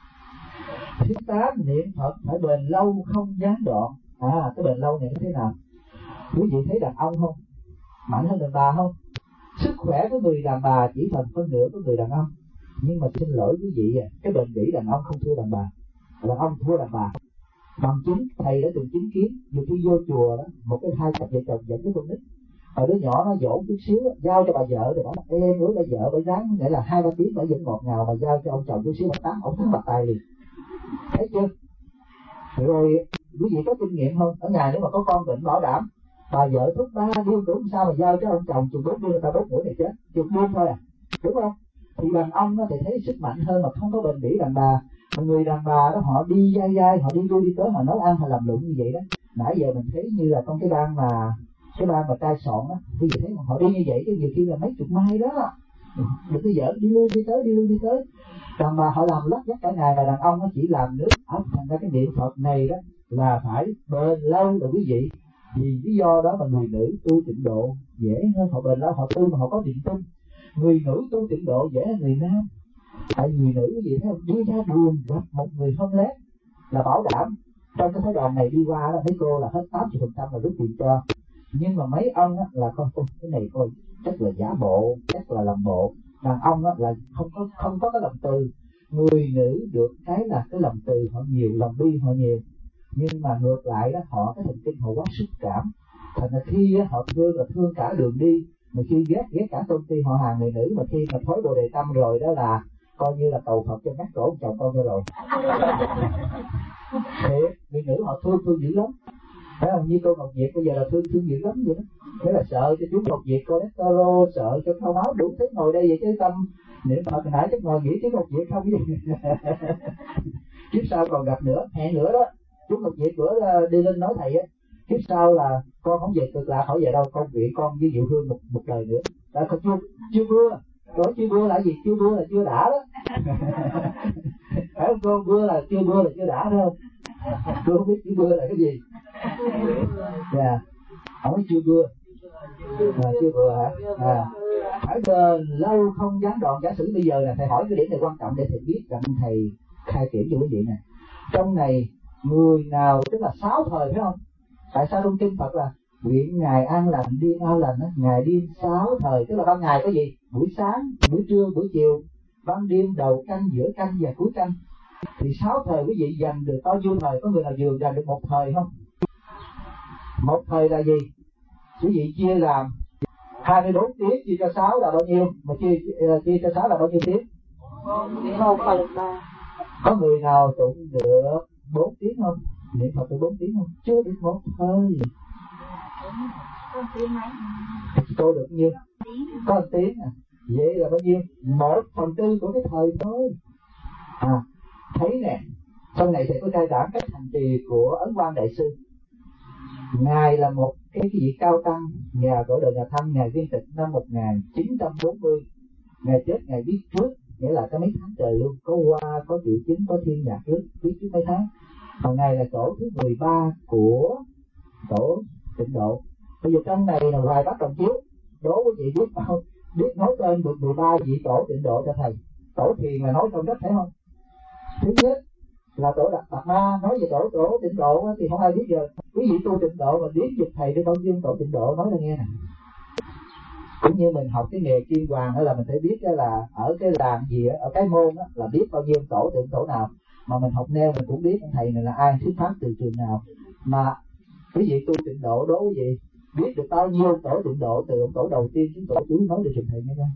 Thứ 8, niệm Phật phải bền lâu không gián đoạn. Cái bền lâu này nó thế nào? Quý vị thấy đàn ông không mạnh hơn đàn bà không? Sức khỏe của người đàn bà chỉ phần phân nửa của người đàn ông. Nhưng mà xin lỗi quý vị, cái bền bỉ đàn ông không thua đàn bà, đàn ông thua đàn bà. Bằng chứng thầy đã từng chứng kiến, nhiều khi vô chùa đó, một cái hai cặp vợ chồng dẫn cái con nít, ở đứa nhỏ nó dỗ chút xíu, giao cho bà vợ rồi bảo là ê bữa bà vợ bà ráng, nghĩa là 2-3 tiếng bà vẫn ngọt ngào, mà giao cho ông chồng chút xíu bà tán ổng thắng bạc tay liền, thấy chưa? Rồi quý vị có kinh nghiệm không? Ở nhà nếu mà có con bệnh bảo đảm Bà vợ thúc ba điên cũng sao mà giao cho ông chồng chừng 4 đêm người ta đốt mũi này chết, chừng đêm thôi à, đúng không? Thì đàn ông thì thấy sức mạnh hơn mà không có bền bỉ đàn bà. Người đàn bà đó họ đi dai dai, họ đi lui đi tới, họ nấu ăn, họ làm lụng như vậy đó. Nãy giờ mình thấy như là trong cái ban mà trai sọn á, quý vị thấy họ đi như vậy chứ nhiều khi là mấy chục mai đó. Đừng có giỡn, đi lui đi tới. Đàn bà họ làm lắt vắt cả ngày, mà đàn ông nó chỉ làm nước ốc. Thành ra cái niệm Phật này đó là phải bền lâu rồi quý vị. Vì lý do đó mà người nữ tu tịnh độ dễ hơn, họ bền lâu, họ tu mà họ có niềm tin. Người nữ tu tịnh độ dễ hơn người nam. Tại người nữ cái gì thấy không, đi ra đường gặp một người không lét là bảo đảm trong cái phái đoàn này đi qua đó mấy cô là hết 80% là rút tiền cho. Nhưng mà mấy ông á là con cái này coi chắc là giả bộ, chắc là làm bộ. Đàn ông á là không có cái lòng từ. Người nữ được cái là cái lòng từ họ nhiều, lòng bi họ nhiều. Nhưng mà ngược lại đó, họ cái thần kinh họ quá xúc cảm. Thành ra khi á, họ thương là thương cả đường đi, mà khi ghét cả công ty họ hàng người nữ. Mà khi mà thối Bồ Đề Tâm rồi đó là coi như là cầu Phật cho ngắt cổ chồng con cho rồi. Thiệt, người nữ họ thương dữ lắm. Thấy không? Như cô Ngọc Diệp bây giờ là thương dữ lắm vậy đó. Thế là sợ cho chú Ngọc Diệp cholesterol, sợ cho thao máu đủ thứ, ngồi đây vậy chứ tâm niệm Phật nãy chắc ngồi nghĩ chú Ngọc Diệp không gì. Kiếp sau còn gặp nữa, hẹn nữa đó. Chú Ngọc Diệp bữa đi lên nói thầy á, kiếp sau là con không về Cực Lạc, hỏi về đâu, con viện con với Diệu Hương một đời nữa. Đã có chưa mưa. Nói chưa mưa là gì? Chưa mưa là chưa đã đó. Phải không con? Mưa là chưa đã phải không? Tôi không biết chưa mưa là cái gì. Dạ, không biết chưa mưa. Chưa mưa hả? Phải lâu không gián đoạn. Giả sử bây giờ là thầy hỏi cái điểm này quan trọng để thầy biết rằng thầy khai triển cho quý vị này. Trong ngày người nào, tức là 6 thời phải không? Tại sao trong kinh Phật là nguyện ngày an lành, đêm an lành á, ngày đêm 6 thời, tức là ban ngày có gì? Buổi sáng, buổi trưa, buổi chiều, ban đêm, đầu canh, giữa canh và cuối canh. Thì 6 thời quý vị dành được bao nhiêu thời? Có người nào vừa dành được một thời không? Một thời là gì? Quý vị chia làm 24 tiếng chia cho 6 là bao nhiêu? Mà chia cho 6 là bao nhiêu tiếng? 1/3. Có người nào tụng được 4 tiếng không? Niệm Phật được 4 tiếng không? Chưa được một thời. Cô được nhiêu? Có 1 tiếng à? Vậy là bao nhiêu? 1/4 của cái thời thôi. Thấy nè, sau này thầy có khai giảng cách hành trì của Ấn Quang Đại Sư. Ngài là một cái vị cao tăng, nhà cõi đời nhà Thanh, ngài viên tịch năm 1940. Ngài chết ngày biết trước, nghĩa là cái mấy tháng trời luôn, có hoa, có triệu chứng, có thiên nhạc biết trước mấy tháng. Và ngài là tổ thứ 13 của tổ tịnh độ. Bây giờ trong này là Hoài Bác Đồng Chiếu, đố quý vị biết nói tên được 13 vị tổ tịnh độ cho thầy. Tổ Thiền là nói trong rất phải không? Thứ nhất là tổ Đạt Ma. Nói về tổ tịnh độ thì không ai biết rồi. Quý vị tu tịnh độ mà biết giùm thầy để bao nhiêu tổ tịnh độ nói ra nghe nè. Cũng như mình học cái nghề kim hoàng đó là mình phải biết là ở cái làng gì ở cái môn đó, là biết bao nhiêu tổ tịnh tổ nào. Mà mình học neo mình cũng biết thầy này là ai, xuất phát từ trường nào. Mà quý vị tu tịnh độ đó quý vị biết được bao nhiêu tổ tịnh độ từ ông tổ đầu tiên đến tổ cuối nói được giùm thầy nghe không?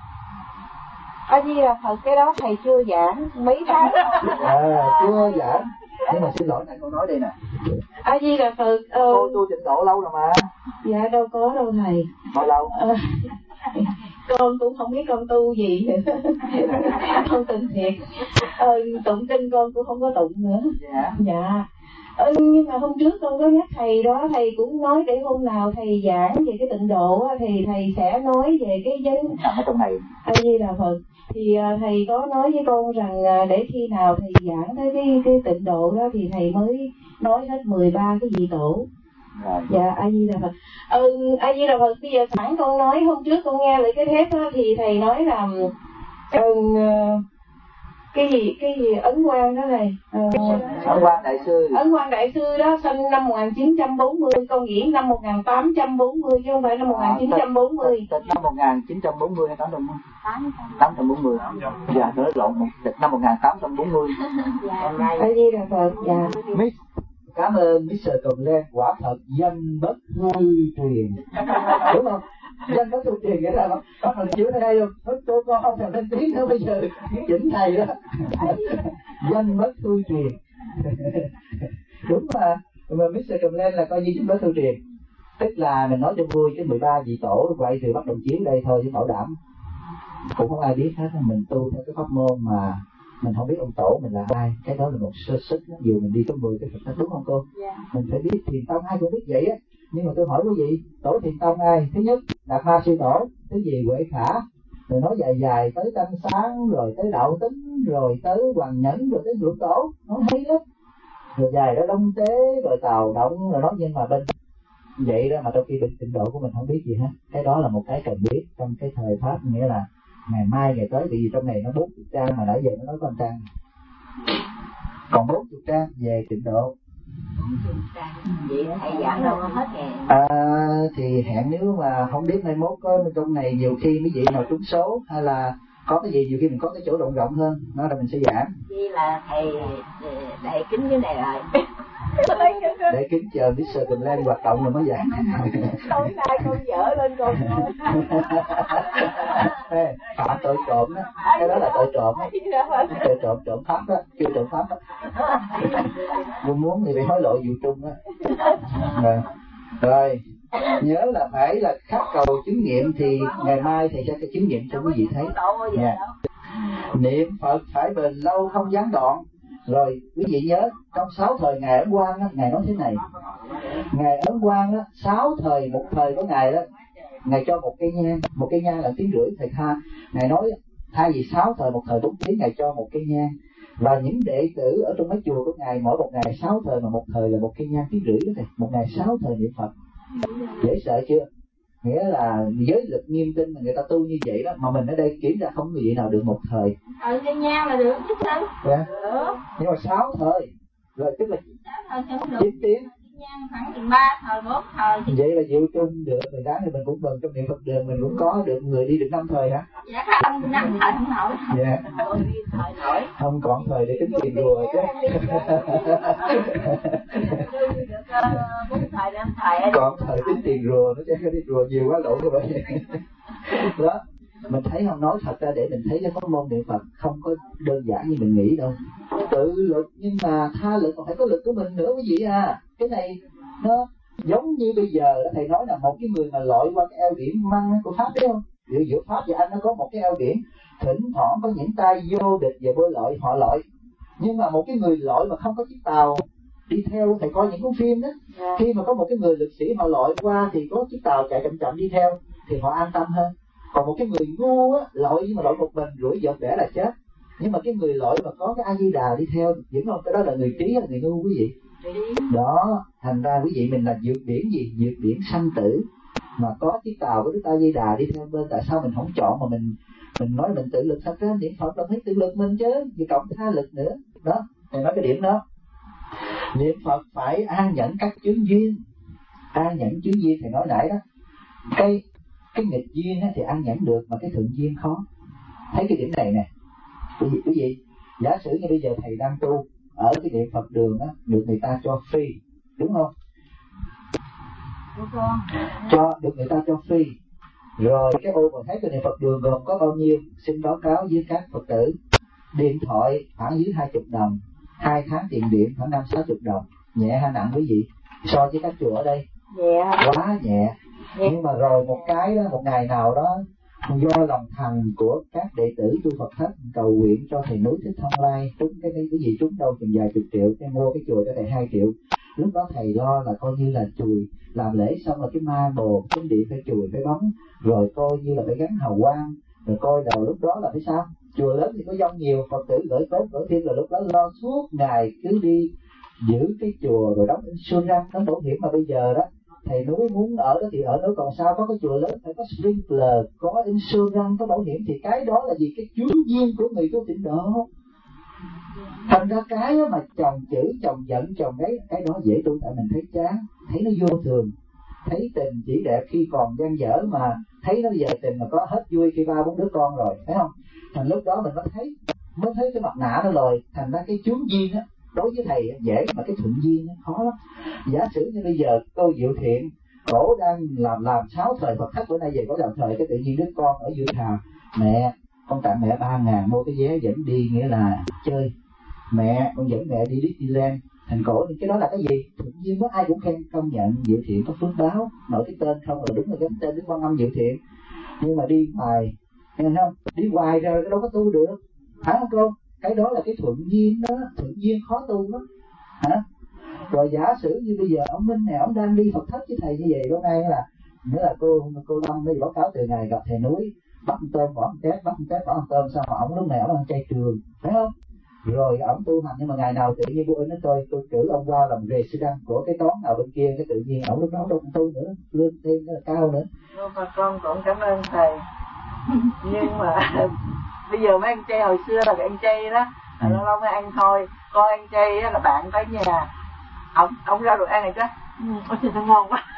A Di Đà Phật, cái đó thầy chưa giảng mấy tháng. Chưa giảng. Nhưng mà xin lỗi này con nói đây nè. A Di Đà Phật. Cô tu tịnh độ lâu rồi mà. Dạ đâu có đâu thầy. Bao lâu? Con cũng không biết con tu gì nữa. Con tịnh thiệt. Tụng kinh con cũng không có tụng nữa. Dạ. Nhưng mà hôm trước con có nhắc thầy đó, thầy cũng nói để hôm nào thầy giảng về cái tịnh độ thì thầy sẽ nói về cái vấn trong này. A Di Đà Phật. Thì thầy có nói với con rằng để khi nào thầy giảng tới cái tịnh độ đó thì thầy mới nói hết 13 cái vị tổ. Dạ A Di Đà Phật. A Di Đà Phật, bây giờ sẵn con nói, hôm trước con nghe lại cái thép đó, thì thầy nói là cái gì Ấn Quang đó thầy. Ấn Quang Đại Sư. Ấn Quang Đại Sư đó sinh năm 1940, con nghĩ năm 1840 chứ không phải năm 1940. Tịch năm 1940 hay 840? 840. Dạ, nói lộn, tịch năm 1840. A Di Đà Phật. Dạ. Cảm ơn Mr. Tùng Lên, quả thật danh bất hư truyền. Đúng không? Danh bất hư truyền nghĩa là có thằng chữ ở đây không? Tôi con không thèm lên tiếng nữa bây giờ chỉnh thầy đó. Danh bất hư truyền. Đúng mà Mr. Tùng Lên là coi như danh bất hư truyền. Tức là mình nói cho vui cái 13 vị tổ quay từ bắt đồng chiếu đây thôi, chứ bảo đảm cũng không ai biết hết. Mình tu theo cái pháp môn mà mình không biết ông tổ mình là ai, cái đó là một sơ suất. Dù mình đi có 10 cái Phật pháp, đúng không cô? Mình phải biết thiền tông, ai cũng biết vậy á. Nhưng mà tôi hỏi quý vị, tổ thiền tông ai? Thứ nhất Đạt Ma Sư Tổ, thứ gì Huệ Khả, rồi nói dài dài tới Tăng Sáng, rồi tới Đạo Tính, rồi tới Hoàng Nhẫn, rồi tới Thượng Tổ, nói hay lắm. Rồi dài đó Đông Tế, rồi Tào Động, rồi nói. Nhưng mà bên vậy đó mà trong khi bên trình độ của mình không biết gì hết. Cái đó là một cái cần biết trong cái thời pháp, nghĩa là ngày mai ngày tới, vì trong này nó 40 trang mà nãy giờ nó nói có 1 trang, còn 40 trang về trình độ. Vậy thầy giảng đâu có hết kìa. Thì hẹn nếu mà không biết mai mốt có trong này nhiều khi mấy vị nào trúng số hay là có cái gì, nhiều khi mình có cái chỗ rộng rộng hơn, nó là mình sẽ giảng. Vì là thầy đệ kính cái này rồi. Để kính chờ Mr. Tùm Len hoạt động rồi mới giảng. Tối nay con dở lên con phạm tội trộm đó, cái đó là tội trộm đó. Tội trộm, trộm pháp đó, chưa trộm pháp đó. Muốn muốn thì phải hối lộ vụ trung đó. Rồi nhớ là phải là khắc cầu chứng nghiệm, thì ngày mai thầy sẽ chứng nghiệm cho quý vị thấy. Niệm Phật phải bền lâu không gián đoạn. Rồi quý vị nhớ trong 6 thời Ngài Ấn Quang á, Ngài nói thế này. Ngài Ấn Quang á, 6 thời, một thời của Ngài đó, Ngài cho một cây nhang là 1,5 tiếng thầy tha. Ngài nói thay vì 6 thời, một thời 4 tiếng, Ngài cho một cây nhang. Và những đệ tử ở trong mấy chùa của Ngài, mỗi một ngày 6 thời, mà một thời là 1,5 cây nhang đó thầy. Một ngày 6 thời niệm Phật. Dễ sợ chưa? Nghĩa là giới lực nghiêm tinh mà người ta tu như vậy đó, mà mình ở đây kiếm ra không có gì nào được một thời. Cây nhang là được chứ sao? Dạ. Nhưng mà 6 thời, rồi tức là 9 tiếng. Nhang khoảng chừng 3 thời, 4 thời. Vậy là diệu chung được, rồi đáng thì mình cũng mừng trong niệm Phật đường mình cũng có được người đi được 5 thời hả? Dạ không, 5 thời không nổi. Dạ. Không còn thời để tính tiền rùa chứ. 4 thời, 5 thời. Còn thời tính tiền rùa nó chứ, đi rùa nhiều quá lộn như vậy. Đó. Mình thấy không, nói thật ra để mình thấy cái pháp môn niệm Phật không có đơn giản như mình nghĩ đâu. Tự lực nhưng mà tha lực còn phải có lực của mình nữa quý vị à. Cái này nó giống như bây giờ thầy nói là một cái người mà lội qua cái eo biển măng của Pháp biết không? Giữa Pháp và Anh nó có một cái eo biển, thỉnh thoảng có những tay vô địch và bơi lội họ lội. Nhưng mà một cái người lội mà không có chiếc tàu đi theo, thầy coi những cuốn phim đó, khi mà có một cái người lực sĩ họ lội qua thì có chiếc tàu chạy chậm chậm đi theo thì họ an tâm hơn. Còn một cái người ngu á, lội nhưng mà lội một mình rủi giọt đẻ là chết. Nhưng mà cái người lội mà có cái A Di Đà đi theo, đúng không? Cái đó là người trí hay là người ngu quý vị? Đó, thành ra quý vị mình là vượt biển gì? Vượt biển sanh tử mà có chiếc tàu của Đức A Di Đà đi theo bên. Tại sao mình không chọn mà mình nói mình tự lực? Thật ra niệm Phật là phải tự lực mình chứ, vì cộng tha lực nữa. Đó, thầy nói cái điểm đó. Niệm Phật phải an nhẫn các chướng duyên. An nhẫn chướng duyên thầy nói nãy đó. Cái nghịch duyên thì an nhẫn được, mà cái thuận duyên khó. Thấy cái điểm này nè quý vị, giả sử như bây giờ thầy đang tu ở cái niệm Phật đường á, được người ta cho free, đúng không? Được người ta cho free. Rồi cái overhead của niệm Phật đường gồm có bao nhiêu? Xin báo cáo với các Phật tử. Điện thoại khoảng dưới 20 đồng, 2 tháng tiền điện khoảng 50-60 đồng. Nhẹ hay nặng quý vị? So với các chùa ở đây quá nhẹ. Nhưng mà rồi một ngày nào đó, do lòng thành của các đệ tử tu Phật thất cầu nguyện cho thầy Núi Thích Thông Lai trúng cái gì trúng đâu chừng vài chục triệu, cái mua cái chùa cho thầy 2 triệu. Lúc đó thầy lo là coi như là chùi, làm lễ xong là cái ma bồ chính điện phải chùi phải bấm, rồi coi như là phải gắn hào quang, rồi coi đầu lúc đó là phải sao? Chùa lớn thì có dông nhiều, Phật tử gửi tốt gửi thêm, là lúc đó lo suốt ngày cứ đi giữ cái chùa rồi đóng insurance, đóng bảo hiểm. Mà bây giờ đó thầy Núi muốn ở đó thì ở đó, còn sao có cái chùa lớn phải có sprinkler, có insurance, có bảo hiểm. Thì cái đó là gì? Cái chướng duyên của người tu tịnh độ. Thành ra cái mà chồng chữ, chồng giận, chồng ấy, cái đó dễ tu. Tại mình thấy chán, thấy nó vô thường, thấy tình chỉ đẹp khi còn dang dở, mà thấy nó bây giờ tình mà có hết vui khi 3-4 đứa con rồi, thấy không? Thành lúc đó mình mới thấy cái mặt nạ nó lồi. Thành ra cái chướng duyên á đối với thầy dễ, mà cái thuận duyên khó lắm. Giả sử như bây giờ cô Diệu Thiện, cổ đang làm 6 thời Phật khách, bữa nay về có làm thời, cái tự nhiên đứa con ở giữa Thà: mẹ, con tặng mẹ 3.000 mua cái vé dẫn đi, nghĩa là chơi. Mẹ, con dẫn mẹ đi Disneyland. thành cổ. Thì cái đó là cái gì? Thuận duyên đó, ai cũng khen công nhận Diệu Thiện có phước báo, nội cái tên không là đúng là cái tên Đức Quan Âm Diệu Thiện. Nhưng mà đi ngoài, nghe không? Đi ngoài rồi cái đâu có tu được, phải không cô? Cái đó là cái thuận duyên đó, thuận duyên khó tu lắm, hả? Rồi giả sử như bây giờ ông Minh này, ông đang đi Phật thất với thầy như vậy, hôm nay là nghĩa là cô Lâm mới báo cáo từ ngày gặp thầy núi, bắt tôm bỏ tép, bỏ tôm, sao mà ông lúc này ông ăn chay trường, phải không? Rồi ông tu hành, nhưng mà ngày nào tự nhiên cô nói tôi cử ông qua làm resident của cái toán nào bên kia, cái tự nhiên ông lúc đó đâu tu nữa, lương thêm cao nữa. Con cũng cảm ơn thầy. Nhưng mà bây giờ mấy anh chay hồi xưa là ăn chay đó, lâu lâu mới ăn thôi. Con ăn chay là bạn tới nhà, ông ra đồ ăn này chứ, ôi trời ngon quá.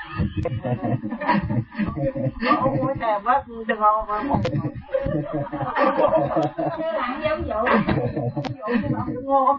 Ông mới thèm quá, cho ngon quá. Như bạn giống dụ Ngon.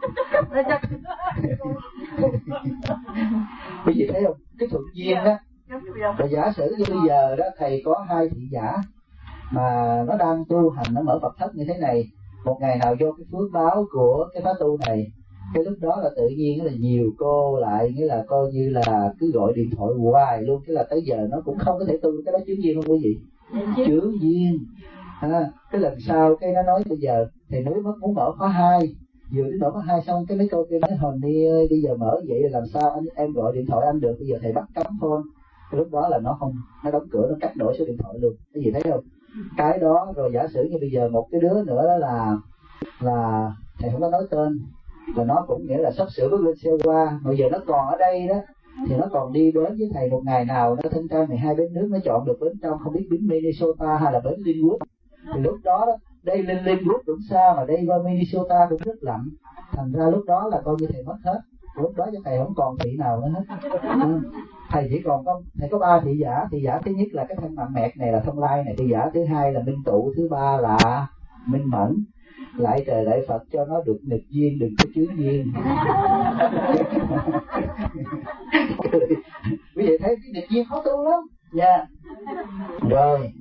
Quý vị thấy không? Cái thuận duyên đó. Rồi giả sử như bây giờ đó thầy có hai thị giả mà nó đang tu hành, nó mở Phật thất như thế này, một ngày nào vô cái phước báo của cái khóa tu này, cái lúc đó là tự nhiên là nhiều cô lại, nghĩa là coi như là cứ gọi điện thoại hoài luôn, cái là tới giờ nó cũng không có thể tu. Cái đó chướng duyên không quý vị? Chướng duyên. Cái lần sau cái nó nói bây giờ thầy núi mất muốn mở khóa 2, vừa đến mở khóa 2 xong cái mấy cô kia nói Hồn đi ơi, bây giờ mở vậy là làm sao em gọi điện thoại anh được, bây giờ thầy bắt cấm phone. Cái lúc đó là nó không, nó đóng cửa, nó cắt đổi số điện thoại luôn. Cái gì thấy không? Cái đó. Rồi giả sử như bây giờ một cái đứa nữa đó là thầy không có nói tên, và nó cũng nghĩa là sắp sửa bước lên xe qua, bây giờ nó còn ở đây đó, thì nó còn đi đến với thầy một ngày nào nó thanh tra 12 bến nước, nó chọn được bến trong, không biết bến Minnesota hay là bến Linwood. Thì lúc đó đây lên Linwood cũng xa, mà đây qua Minnesota cũng rất lạnh, thành ra lúc đó là coi như thầy mất hết. Lúc đó cho thầy không còn thị nào nữa hết. Thầy chỉ còn thầy có 3 thị giả. Thị giả thứ nhất là cái thân mạng mẹt này là Thông Lai này, thị giả thứ hai là Minh Tụ, thứ ba là Minh Mẫn. Lại trời lại Phật cho nó được nghịch duyên, đừng có chướng duyên. Quý vị thấy cái nghịch duyên khó tu lắm nha. Rồi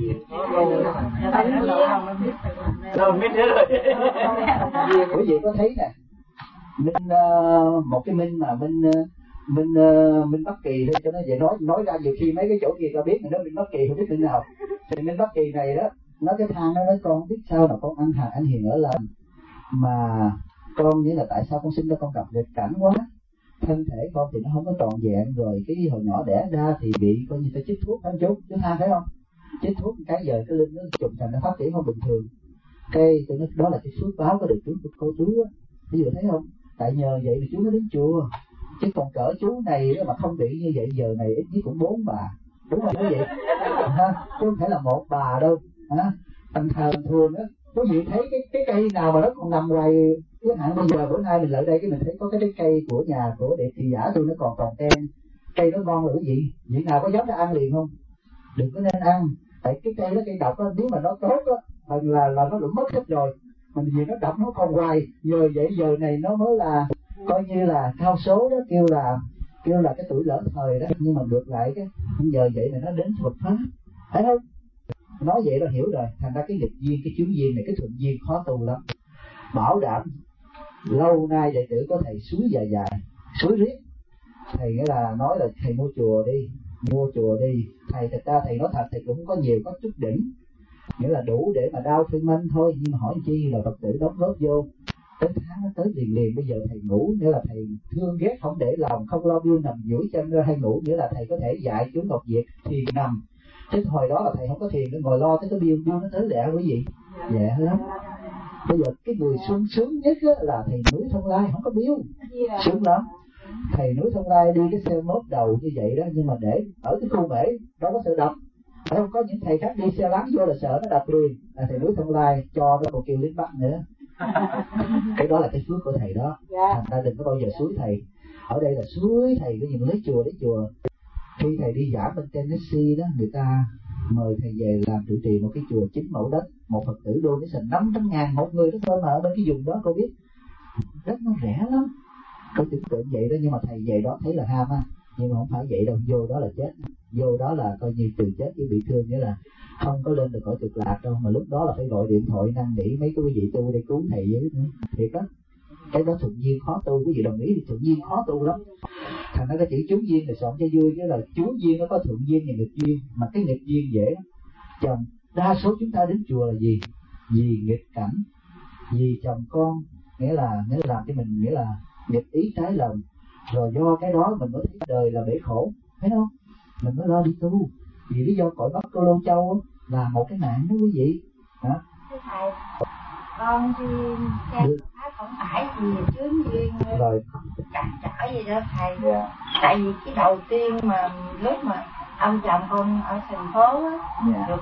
quý vị có thấy nè, Minh một cái Minh mà Minh Bắc Kỳ thôi, cho nó vậy nói ra nhiều khi mấy cái chỗ kia ta biết mình nói Minh Bắc Kỳ không biết Minh nào. Thì Minh Bắc Kỳ này đó, nó cái thang nó nói con biết sao là con ăn hàng ăn hiền ở lành, mà con nghĩ là tại sao con sinh ra con gặp nghịch cảnh quá, thân thể con thì nó không có trọn vẹn, rồi cái hồi nhỏ đẻ ra thì bị coi như phải chích thuốc anh chú than phải không, chích thuốc cái giờ cái linh nó trùng thành nó phát triển không bình thường. Cái tôi nói đó là cái phước báo có được chú của cô chú á, ví dụ thấy không? Tại nhờ vậy mà chú mới đến chùa, chứ còn cỡ chú này mà không bị như vậy giờ này ít nhất cũng 4 bà, đúng không quý vị? Chứ không phải là một bà đâu. Thành thường á, quý vị thấy cái cây nào mà nó còn nằm ngoài cái hạn. Bây giờ bữa nay mình lại đây cái mình thấy có cái cây của nhà của đệ thị giả tôi nó còn ten, cây nó ngon rồi quý vị, vị nào có dám ra ăn liền không? Đừng có nên ăn, tại cái cây đó cây độc á, nếu mà nó tốt á là nó cũng mất hết rồi. Mình vì nó độc nó còn hoài, nhờ vậy giờ này nó mới là coi như là cao số đó, kêu là cái tuổi lỡ thời đó. Nhưng mà ngược lại cái giờ vậy này nó đến Phật pháp, thấy không? Nói vậy là hiểu rồi. Thành ra cái nghịch duyên, cái chướng duyên này, cái thuận duyên khó tu lắm. Bảo đảm lâu nay đệ tử có thầy suối dài suối riết. Thầy nghĩa là nói là thầy mua chùa đi. Thầy thật ra thầy nói thật, thầy cũng có nhiều, có chút đỉnh, nghĩa là đủ để mà đau thương minh thôi. Nhưng mà hỏi chi là Phật tử đóng góp vô, tới tháng nó tới liền. Bây giờ thầy ngủ, nghĩa là thầy thương ghét không để lòng, không lo biêu nằm duỗi chân ra hay ngủ, nghĩa là thầy có thể dạy chúng một việc thiền nằm. Chứ hồi đó là thầy không có thiền, nó ngồi lo tới cái biêu nó tới lẹ quý vị, nhẹ lắm. Bây giờ cái người sướng nhất là thầy núi Thông Lai, không có biêu, sướng lắm. Thầy núi Thông Lai đi cái xe mốt đầu như vậy đó, nhưng mà để ở cái khu bể đó có sợ đập. Phải không? Có những thầy khác đi xe láng vô là sợ nó đập liền, thầy núi Thông Lai cho nó còn kêu đến bắt nữa. Cái đó là cái phước của thầy đó. Thành ra đừng có bao giờ suối thầy. Ở đây là suối thầy cái gì mà lấy chùa. Khi thầy đi giảng bên Tennessee đó, người ta mời thầy về làm trụ trì một cái chùa 9 mẫu đất, một Phật tử donation 500.000 một người đó thôi, mà ở bên cái vùng đó cô biết đất nó rẻ lắm. Tôi tưởng tượng vậy đó, nhưng mà thầy về đó thấy là ham á, nhưng mà không phải vậy đâu. Vô đó là chết, vô đó là coi như từ chết với bị thương, nghĩa là không có lên được cõi cực lạc đâu. Mà lúc đó là phải gọi điện thoại năn nỉ mấy cái quý vị tu để cứu thầy với nữa, thiệt đó. cái đó thuận duyên khó tu. Quý vị đồng ý thì thuận duyên khó tu lắm. Thành ra cái chữ chú duyên là soạn cho vui, cái là chú duyên nó có thuận duyên và nghịch duyên, mà cái nghịch duyên dễ lắm. Chồng đa số chúng ta đến chùa là gì? Vì nghịch cảnh, vì chồng con, nghĩa là làm cho mình nghĩa là nghịch ý trái lòng, rồi do cái đó mình mới thấy đời là bể khổ, thấy không? Mình mới lo đi tu. Vì lý do cõi Bắc Cô Lô Châu là một cái nạn đó quý vị. Hả? Thầy, con đi theo pháp không phải gì chướng duyên rồi cản trở gì đó thầy. Tại vì cái đầu tiên mà lúc mà ông chồng con ở thành phố á, rồi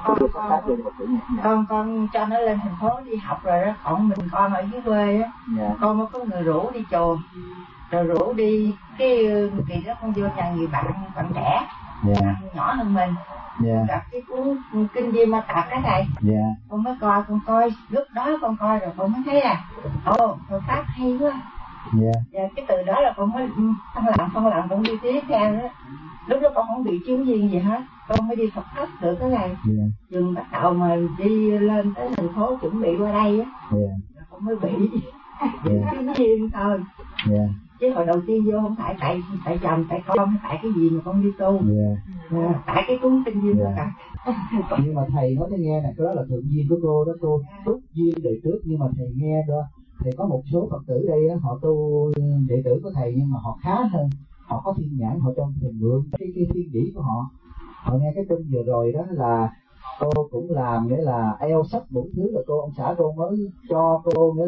con cho nó lên thành phố đi học rồi đó, còn mình con ở dưới quê á, con mới có người rủ đi chùa, rồi rủ đi cái kỳ đó con vô nhà người bạn trẻ, nhỏ hơn mình, gặp cái cuốn kinh Di Ma Tạp cái này, con mới coi, lúc đó con coi rồi con mới thấy là Phật pháp hay quá. Và cái từ đó là con mới phân lặng con đi tiếp theo đó. Lúc đó con không bị chướng duyên gì hết, con mới đi Phật pháp được cái này. Dừng bắt đầu mà đi lên tới thành phố chuẩn bị qua đây á, con mới bị chướng duyên thôi. Chứ hồi đầu tiên vô không phải tại chồng, tại con, hay tại cái gì mà con đi tu. Tại cái cuốn kinh duyên đó cả. Nhưng mà thầy nói cho nghe nè, cái đó là thượng duyên của cô đó, cô túc duyên đời trước. Nhưng mà thầy nghe đó, thầy có một số Phật tử đây đó, họ tu đệ tử của thầy nhưng mà họ khá hơn, họ có thiên nhãn, họ trong thầy mượn cái thiên chỉ của họ. Họ nghe cái trung vừa rồi đó là cô cũng làm nghĩa là eo sách đủ thứ, là ông xã cô mới cho cô nghĩa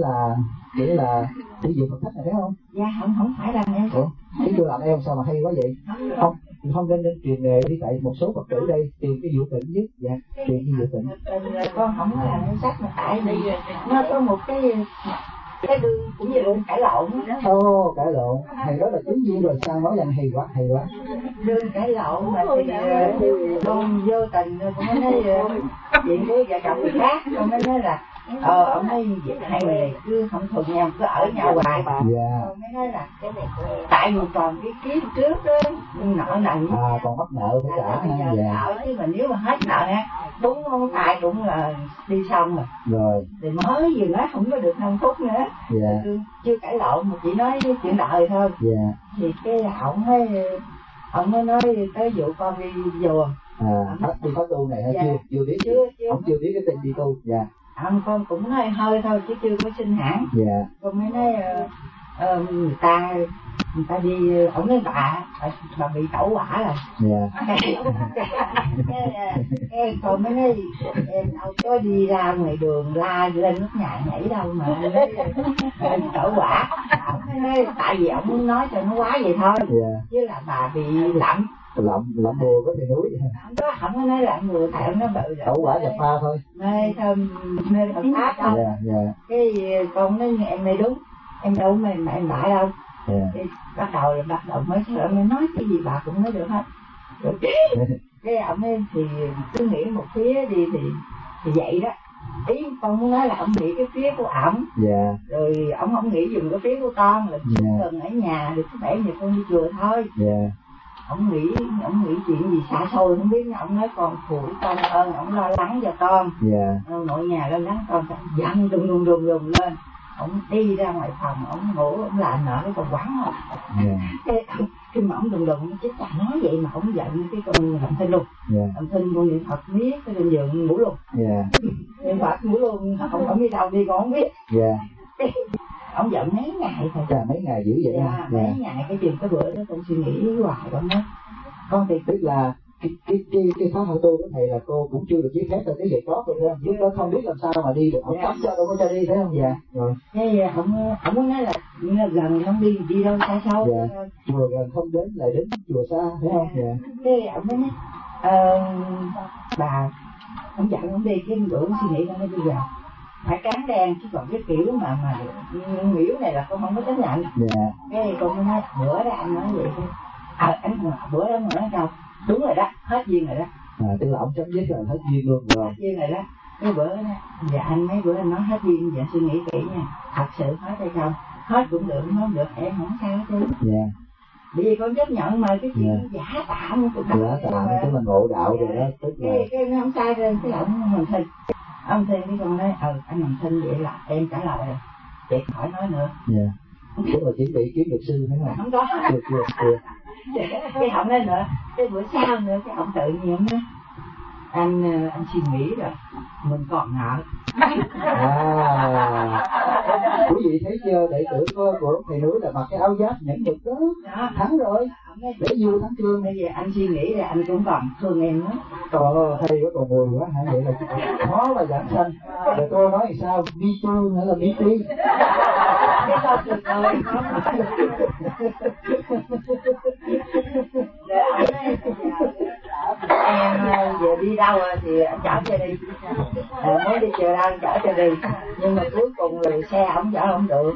là sử dụng Phật pháp này, thấy không? Dạ không phải làm em. Chứ tôi làm em sao mà hay quá vậy? Không nên truyền nghề đi, tại một số Phật tử đây truyền cái vụ tịnh nhất, truyền cái vụ tịnh. Con không có làm em sách mà tại vì nó có một cái đường cũng như đường cải lộn đó. Cải lộn, thầy đó là chứng duyên rồi sao nói rằng hay quá. Đường cải lộn mà thì con vô tình con mới nói chuyện của vợ chồng người khác, con mới nói là ông ấy hai người cứ không thuận nhau, cứ ở nhau hoài. Con mới nói là tại vì còn cái kiếp trước đó nợ nần, còn mắc nợ phải trả. Nợ chứ mà nếu mà hết nợ á, đúng không phải cũng là đi xong rồi thì mới vừa nói không có được 5 phút nữa. Chưa cãi lộn mà chỉ nói chuyện đời thôi. Thì cái ổng mới nói tới vụ con đi chùa. Đi có tu này hay chưa biết? Ông chưa biết cái tin đi tu. Con cũng nói hơi thôi chứ chưa có xin hẳn. Con mới nói người ta đi, ổng nói bà bị tẩu hỏa rồi. Cái con mới nói em đâu có đi ra ngoài đường la lên nước nhà nhảy đâu mà bị tẩu hỏa. Ổng mới nói tại vì ổng muốn nói cho nó quá vậy thôi, chứ là bà bị lậm bùa có thể núi. Không có nói lậm bùa, tại nó bự rồi. Tẩu hỏa nhập ma thôi. Mê Phật pháp đâu. Cái con nói em mê đúng, em đâu mê mà em bại đâu. Thì bắt đầu mới nói cái gì bà cũng nói được hết. Rồi cái ông ấy thì cứ nghĩ một phía đi thì vậy đó. Ý con muốn nói là ông nghĩ cái phía của ổng, rồi ông không nghĩ dùng cái phía của con, là cần ở nhà được cái 7 giờ con đi chùa thôi. Ông nghĩ chuyện gì xa xôi không biết, ông nói con phụ con ơn, ông lo lắng cho con. Nội nhà lo lắng con, giận đùng lên. Ông đi ra ngoài phòng, ông ngủ, ông làm nợ cái con quẳng rồi. Khi mà ông đùng chứ chả nói vậy mà ông giận cái con làm thinh luôn. Làm thinh con niệm Phật miết cái lên giường ngủ luôn. Niệm Phật ngủ luôn, ông đi đâu đi con không biết. Ông giận mấy ngày thôi. Mấy ngày dữ vậy mấy ngày cái chừng cái bữa đó con suy nghĩ hoài con đó. Con thì tức là cái pháp hậu tu của thầy là cô cũng chưa được giấy phép, rồi cái việc đó rồi lúc đó không biết làm sao mà đi được, ông cấm cho đâu có cho đi, thấy không? Rồi cái ông muốn nói là gần không đi đâu xa xôi. Chùa gần không đến lại đến chùa xa, thấy không? Cái ông mới nói bà ông dặn ông đi cái bữa suy nghĩ con nói bây giờ phải trắng đen, chứ còn cái kiểu mà miễu này là con không có chấp nhận. Cái con mới nói bữa đó anh nói vậy thôi. Anh bữa đó nói đâu đúng rồi đó, hết duyên rồi đó. Tức là ông chấm dứt rồi, hết duyên luôn rồi. Hết duyên rồi đó. Cái bữa đó dạ anh mấy bữa anh nói hết duyên, dạ suy nghĩ kỹ nha, thật sự hết hay không? Hết cũng được, không được em không sao chứ. Bởi vì con chấp nhận mà cái chuyện giả tạm của giả tạm tức là ngộ đạo rồi đó, tức là cái nó không sai lên cái ông Thinh cái con nói anh Hồng Thinh vậy là em trả lời rồi, chị khỏi nói nữa. Tức là chuẩn bị kiếm luật sư phải không? Không có. Được. Cái ông đó nữa, cái bữa sau nữa cái ông tự nhiên đó, anh suy nghĩ rồi mình còn nợ. Quý vị thấy chưa, đệ tử của thầy núi là mặc cái áo giáp nhẫn nhục đó, thắng rồi, để vui thắng thương. Bây giờ anh suy nghĩ là anh cũng còn thương em nữa. Hay quá, còn mùi quá hả? Vậy là khó mà giảng sanh. Rồi cô nói thì sao, me too hay là me too? Cái câu tuyệt vời. Em giờ đi đâu thì anh chở cho đi, muốn đi chợ đâu anh chở cho đi, nhưng mà cuối cùng là xe ổng chở không được.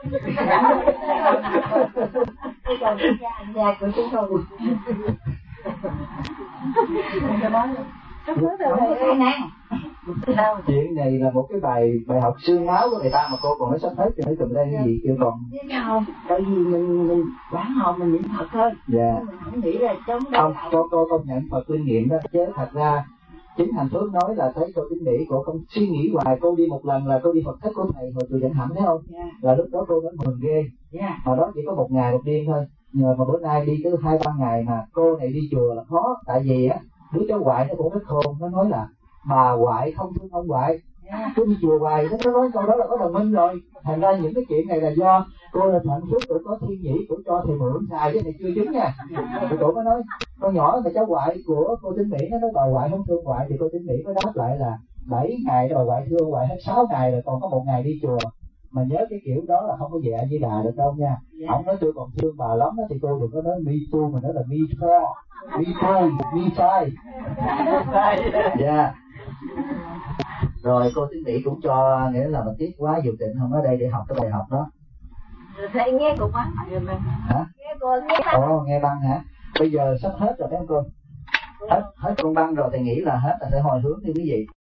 Cái câu nhà của chúng tôi chuyện này là một cái bài học xương máu của người ta mà cô còn nói sắp hết cho nó cầm đây cái gì kêu còn không, tại vì mình quán hồn mình niệm Phật thôi. Dạ. Mình không nghĩ là chống không, cô công nhận Phật linh nghiệm đó, chứ thật ra chính Hành Phước nói là thấy cô tín mỹ, cô không suy nghĩ hoài. Cô đi một lần là cô đi Phật thất của thầy hồi chùa Vĩnh Hạnh thấy không? Yeah. Là lúc đó cô nói mừng ghê. Yeah. Mà đó chỉ có 1 ngày 1 đêm thôi, nhờ mà bữa nay đi tới 2-3 ngày mà cô này đi chùa là khó. Tại vì á đứa cháu ngoại nó cũng rất khôn, nó nói là bà ngoại không thương ông ngoại. Cứ đi chùa hoài nó nói câu đó là có đồng minh rồi. Thành ra những cái chuyện này là do cô là Hạnh Phước của có thiên nhĩ của cho thầy mượn xài, chứ này chưa chứng nha. Thì cô mới nói con nhỏ mà cháu ngoại của cô tín mỹ nó nói bà ngoại không thương ngoại, thì cô tín mỹ có đáp lại là 7 ngày đó bà ngoại thương ngoại hết 6 ngày rồi, còn có 1 ngày đi chùa. Mà nhớ cái kiểu đó là không có về A Di Đà được đâu nha. Ông nói tôi còn thương bà lắm đó, thì cô đừng có nói me too mà nói là me four, me two, me five. Dạ. Rồi cô tín mỹ cũng cho, nghĩa là mình tiếc quá dù Tịnh không ở đây để học cái bài học đó. Thầy nghe cũng băng. Hả? Nghe cô nghe băng. Nghe băng hả? Bây giờ sắp hết rồi phải không cô? Hết con băng rồi, thầy nghĩ là hết là sẽ hồi hướng đi quý vị.